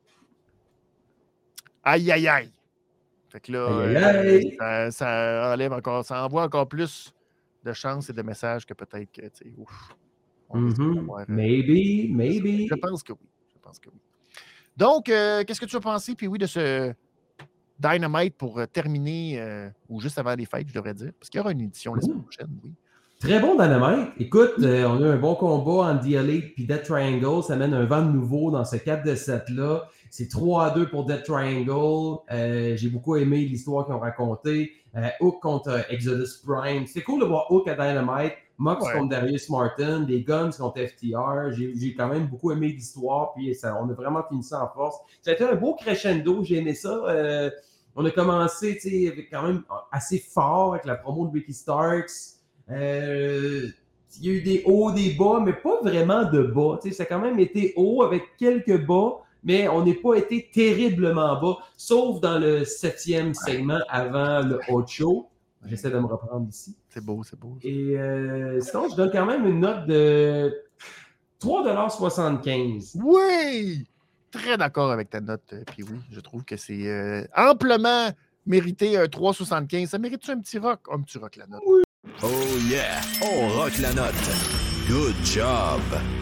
Aïe, aïe, aïe. Fait que là, Aïe, euh, aïe, ça, ça enlève encore, ça envoie encore plus de chances et de messages que peut-être que, tu sais, ouf. On risque Mhm. d'avoir, euh, Maybe, maybe. Je pense que oui. Je pense que oui. Donc, euh, qu'est-ce que tu as pensé, puis oui, de ce Dynamite pour euh, terminer, euh, ou juste avant les fêtes, je devrais dire, parce qu'il y aura une édition la semaine prochaine, oui. Très bon Dynamite. Écoute, euh, on a eu un bon combat entre The Elite et Death Triangle. Ça mène un vent de nouveau dans ce quatre de sept-là. C'est trois à deux pour Death Triangle. Euh, j'ai beaucoup aimé l'histoire qu'ils ont racontée. Euh, Hook contre euh, Exodus Prime. C'est cool de voir Hook à Dynamite. Mox Ouais. contre Darius Martin. Les Guns contre F T R. J'ai, j'ai quand même beaucoup aimé l'histoire. Puis ça, on a vraiment fini ça en force. Ça a été un beau crescendo. J'ai aimé ça. Euh, on a commencé tu sais, avec quand même assez fort avec la promo de Ricky Starks. Euh, il y a eu des hauts, des bas, mais pas vraiment de bas. Tu sais, ça a quand même été haut avec quelques bas, mais on n'est pas été terriblement bas, sauf dans le septième segment avant le Hot Show. J'essaie de me reprendre ici. C'est beau, c'est beau. Et euh, sinon, je donne quand même une note de trois dollars soixante-quinze. Oui! Très d'accord avec ta note, euh, puis oui, je trouve que c'est euh, amplement mérité un trois soixante-quinze. Ça mérite-tu un petit rock? Un petit rock, la note. Oui. Oh yeah! On rock la note. Good job!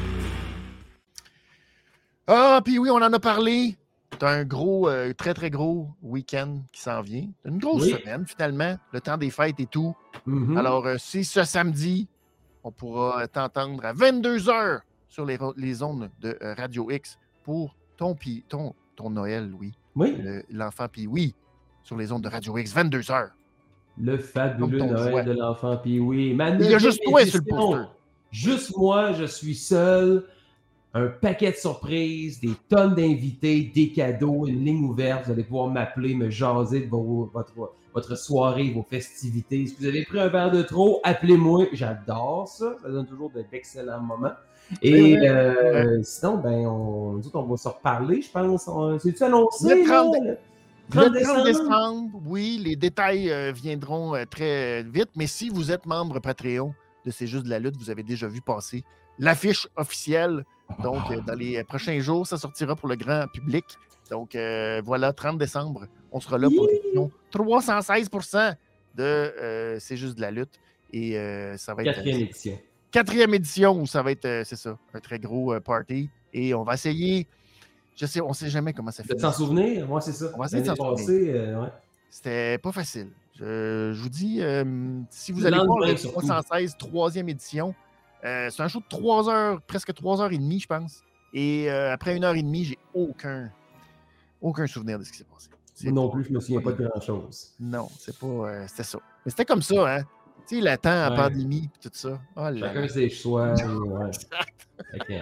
Ah, puis oui, on en a parlé. T'as un gros, euh, très, très gros week-end qui s'en vient. Une grosse Oui. semaine, finalement. Le temps des fêtes et tout. Mm-hmm. Alors, euh, c'est ce samedi. On pourra t'entendre à vingt-deux heures sur les, les ondes de euh, Radio X pour ton, pi, ton, ton Noël, Louis. Oui. Le, l'enfant Pee-Wee sur les ondes de Radio X, vingt-deux heures. Le fabuleux Comme ton Noël choix. de l'enfant Pee-Wee. Ma Il y a neuvième juste toi sur le édition. poster. Juste moi, je suis seul. Un paquet de surprises, des tonnes d'invités, des cadeaux, une ligne ouverte. Vous allez pouvoir m'appeler, me jaser de vos, votre, votre soirée, vos festivités. Si vous avez pris un verre de trop, appelez-moi. J'adore ça. Ça donne toujours de- d'excellents moments. Et Ouais, euh, sinon, ben, on, nous autres, on va se reparler, je pense. On- C'est-tu annoncé? Le trente là, le Le trente trente décembre? décembre, oui, les détails euh, viendront euh, très vite, mais si vous êtes membre Patreon de C'est juste de la lutte, vous avez déjà vu passer l'affiche officielle. Donc, euh, dans les prochains jours, ça sortira pour le grand public. Donc, euh, voilà, trente décembre, on sera là pour l'émission trois cent seize pour cent de euh, C'est juste de la lutte. Et euh, ça va être... Quatrième édition. Quatrième édition où ça va être, euh, c'est ça, un très gros euh, party. Et on va essayer... Je sais, on ne sait jamais comment ça De finit. s'en souvenir? Moi, c'est ça. On va essayer de L'année s'en passée, euh, ouais. C'était pas facile. Je, je vous dis, euh, si vous Le allez voir lendemain, le surtout. trois cent seize, troisième édition, euh, c'est un show de trois heures, presque trois heures et demie, je pense. Et euh, après une heure et demie, j'ai aucun, aucun souvenir de ce qui s'est passé. C'est Moi non pas- plus, je me souviens pas de grand-chose. Non, c'est pas. euh, c'était ça. Mais c'était comme ça, hein. Tu sais, le temps, la Ouais. pandémie, puis tout ça. Oh là Chacun là. ses choix. ouais. Fait que,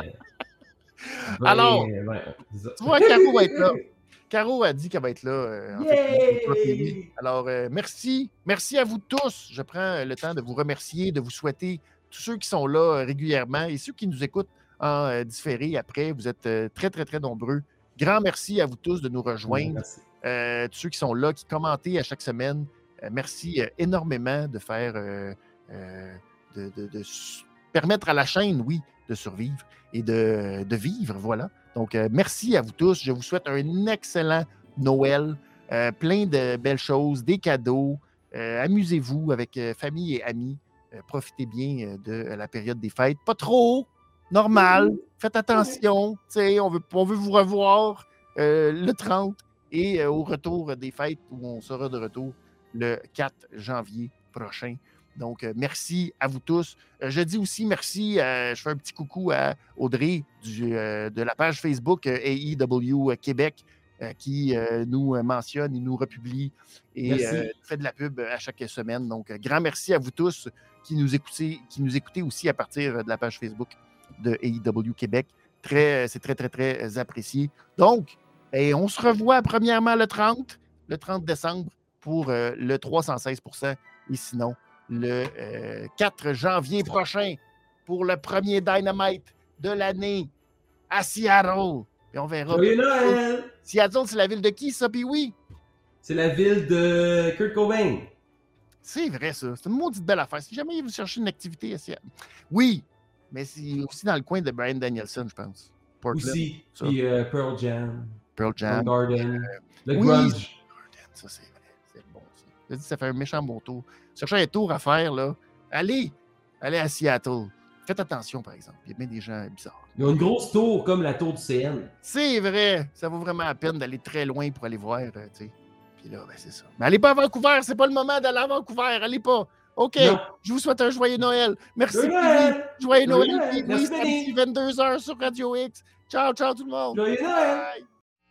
ben, Alors, ouais, c'est ça. Tu vois, Caro va être là. Caro a dit qu'elle va être là. euh, en fait, pour Yay! Pee-Wee. Alors, euh, merci. Merci à vous tous. Je prends euh, le temps de vous remercier, de vous souhaiter tous ceux qui sont là euh, régulièrement et ceux qui nous écoutent en euh, différé après. Vous êtes euh, très, très, très nombreux. Grand merci à vous tous de nous rejoindre. Merci. Euh, tous ceux qui sont là, qui commentent à chaque semaine. Euh, merci euh, énormément de faire, euh, euh, de, de- de s- permettre à la chaîne, oui, de survivre et de, de vivre, voilà. Donc, euh, merci à vous tous. Je vous souhaite un excellent Noël, euh, plein de belles choses, des cadeaux. Euh, amusez-vous avec euh, famille et amis. Euh, profitez bien euh, de la période des fêtes. Pas trop, normal. Faites attention. Tu sais, on veut, on veut vous revoir euh, le trente et euh, au retour des fêtes où on sera de retour le quatre janvier prochain. Donc, euh, merci à vous tous. Euh, je dis aussi merci, euh, je fais un petit coucou à Audrey du, euh, de la page Facebook euh, A E W Québec euh, qui euh, nous euh, mentionne, il nous republie et Merci. euh, fait de la pub à chaque semaine. Donc, euh, grand merci à vous tous qui nous écoutez, qui nous écoutez aussi à partir de la page Facebook de A E W Québec. Très, c'est très, très, très apprécié. Donc, et on se revoit premièrement le trente, le trente décembre pour euh, le trois cent seize pour cent et sinon le euh, quatre janvier prochain pour le premier Dynamite de l'année à Seattle. Et on verra. Joyeux Noël! Seattle, c'est la ville de qui, ça? Puis oui, C'est la ville de Kurt Cobain. c'est vrai, ça. C'est une maudite belle affaire. Si jamais vous cherchez une activité à Seattle. Oui, mais c'est aussi dans le coin de Bryan Danielson, je pense. Portland, Aussi. ça. Puis euh, Pearl Jam. Pearl Jam. Garden. Le oui, grunge. Ça, c'est vrai. C'est bon, ça. Je dis, ça fait un méchant bon tour. Cherchez un tour à faire, là. Allez, allez à Seattle. Faites attention, par exemple. Il y a bien des gens bizarres. Ils ont une grosse tour comme la tour du C N. C'est vrai. Ça vaut vraiment la peine d'aller très loin pour aller voir, euh, tu sais. Puis là, ben, c'est ça. Mais allez pas à Vancouver. C'est pas le moment d'aller à Vancouver. Allez pas. OK. Non. Je vous souhaite un joyeux Noël. Merci. Joyeux Pee-Wee. Noël! Joyeux Noël. Joyeux Noël. Pee-Wee, Merci, samedi, Benny. vingt-deux heures sur Radio X. Ciao, ciao tout le monde. Joyeux Noël! Bye.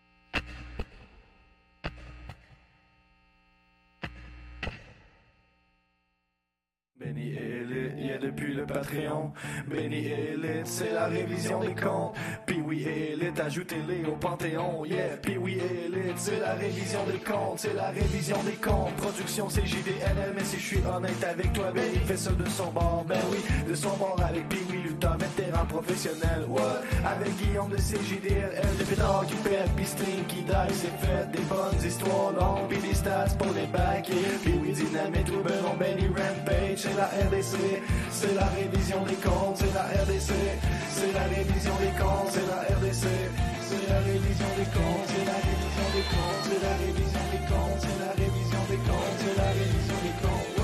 Benny Elite, yeah, depuis le Patreon. Benny Elite, c'est la révision des comptes. Pee-Wee Elite, ajoutez-les au Panthéon. Yeah, Pee-Wee Elite, c'est la révision des comptes. C'est la révision des comptes. Production C J D L M, mais si je suis honnête avec toi, Benny fait ça de son bord. Ben oui, de son bord avec Pee-Wee, Luther, en professionnel. What? Avec Guillaume de C J D L L, des pétards qui pètent, pis Stream qui die, c'est fait. Des bonnes histoires longues, pis des stats pour les backer. Pis oui, Dynamite, Ruben, Benny, Rampage, c'est la R D C. C'est la révision des comptes, c'est la R D C. C'est la révision des comptes, c'est la R D C. C'est la révision des comptes, c'est la révision des comptes, c'est la révision des comptes, c'est la révision des comptes, c'est la révision des comptes.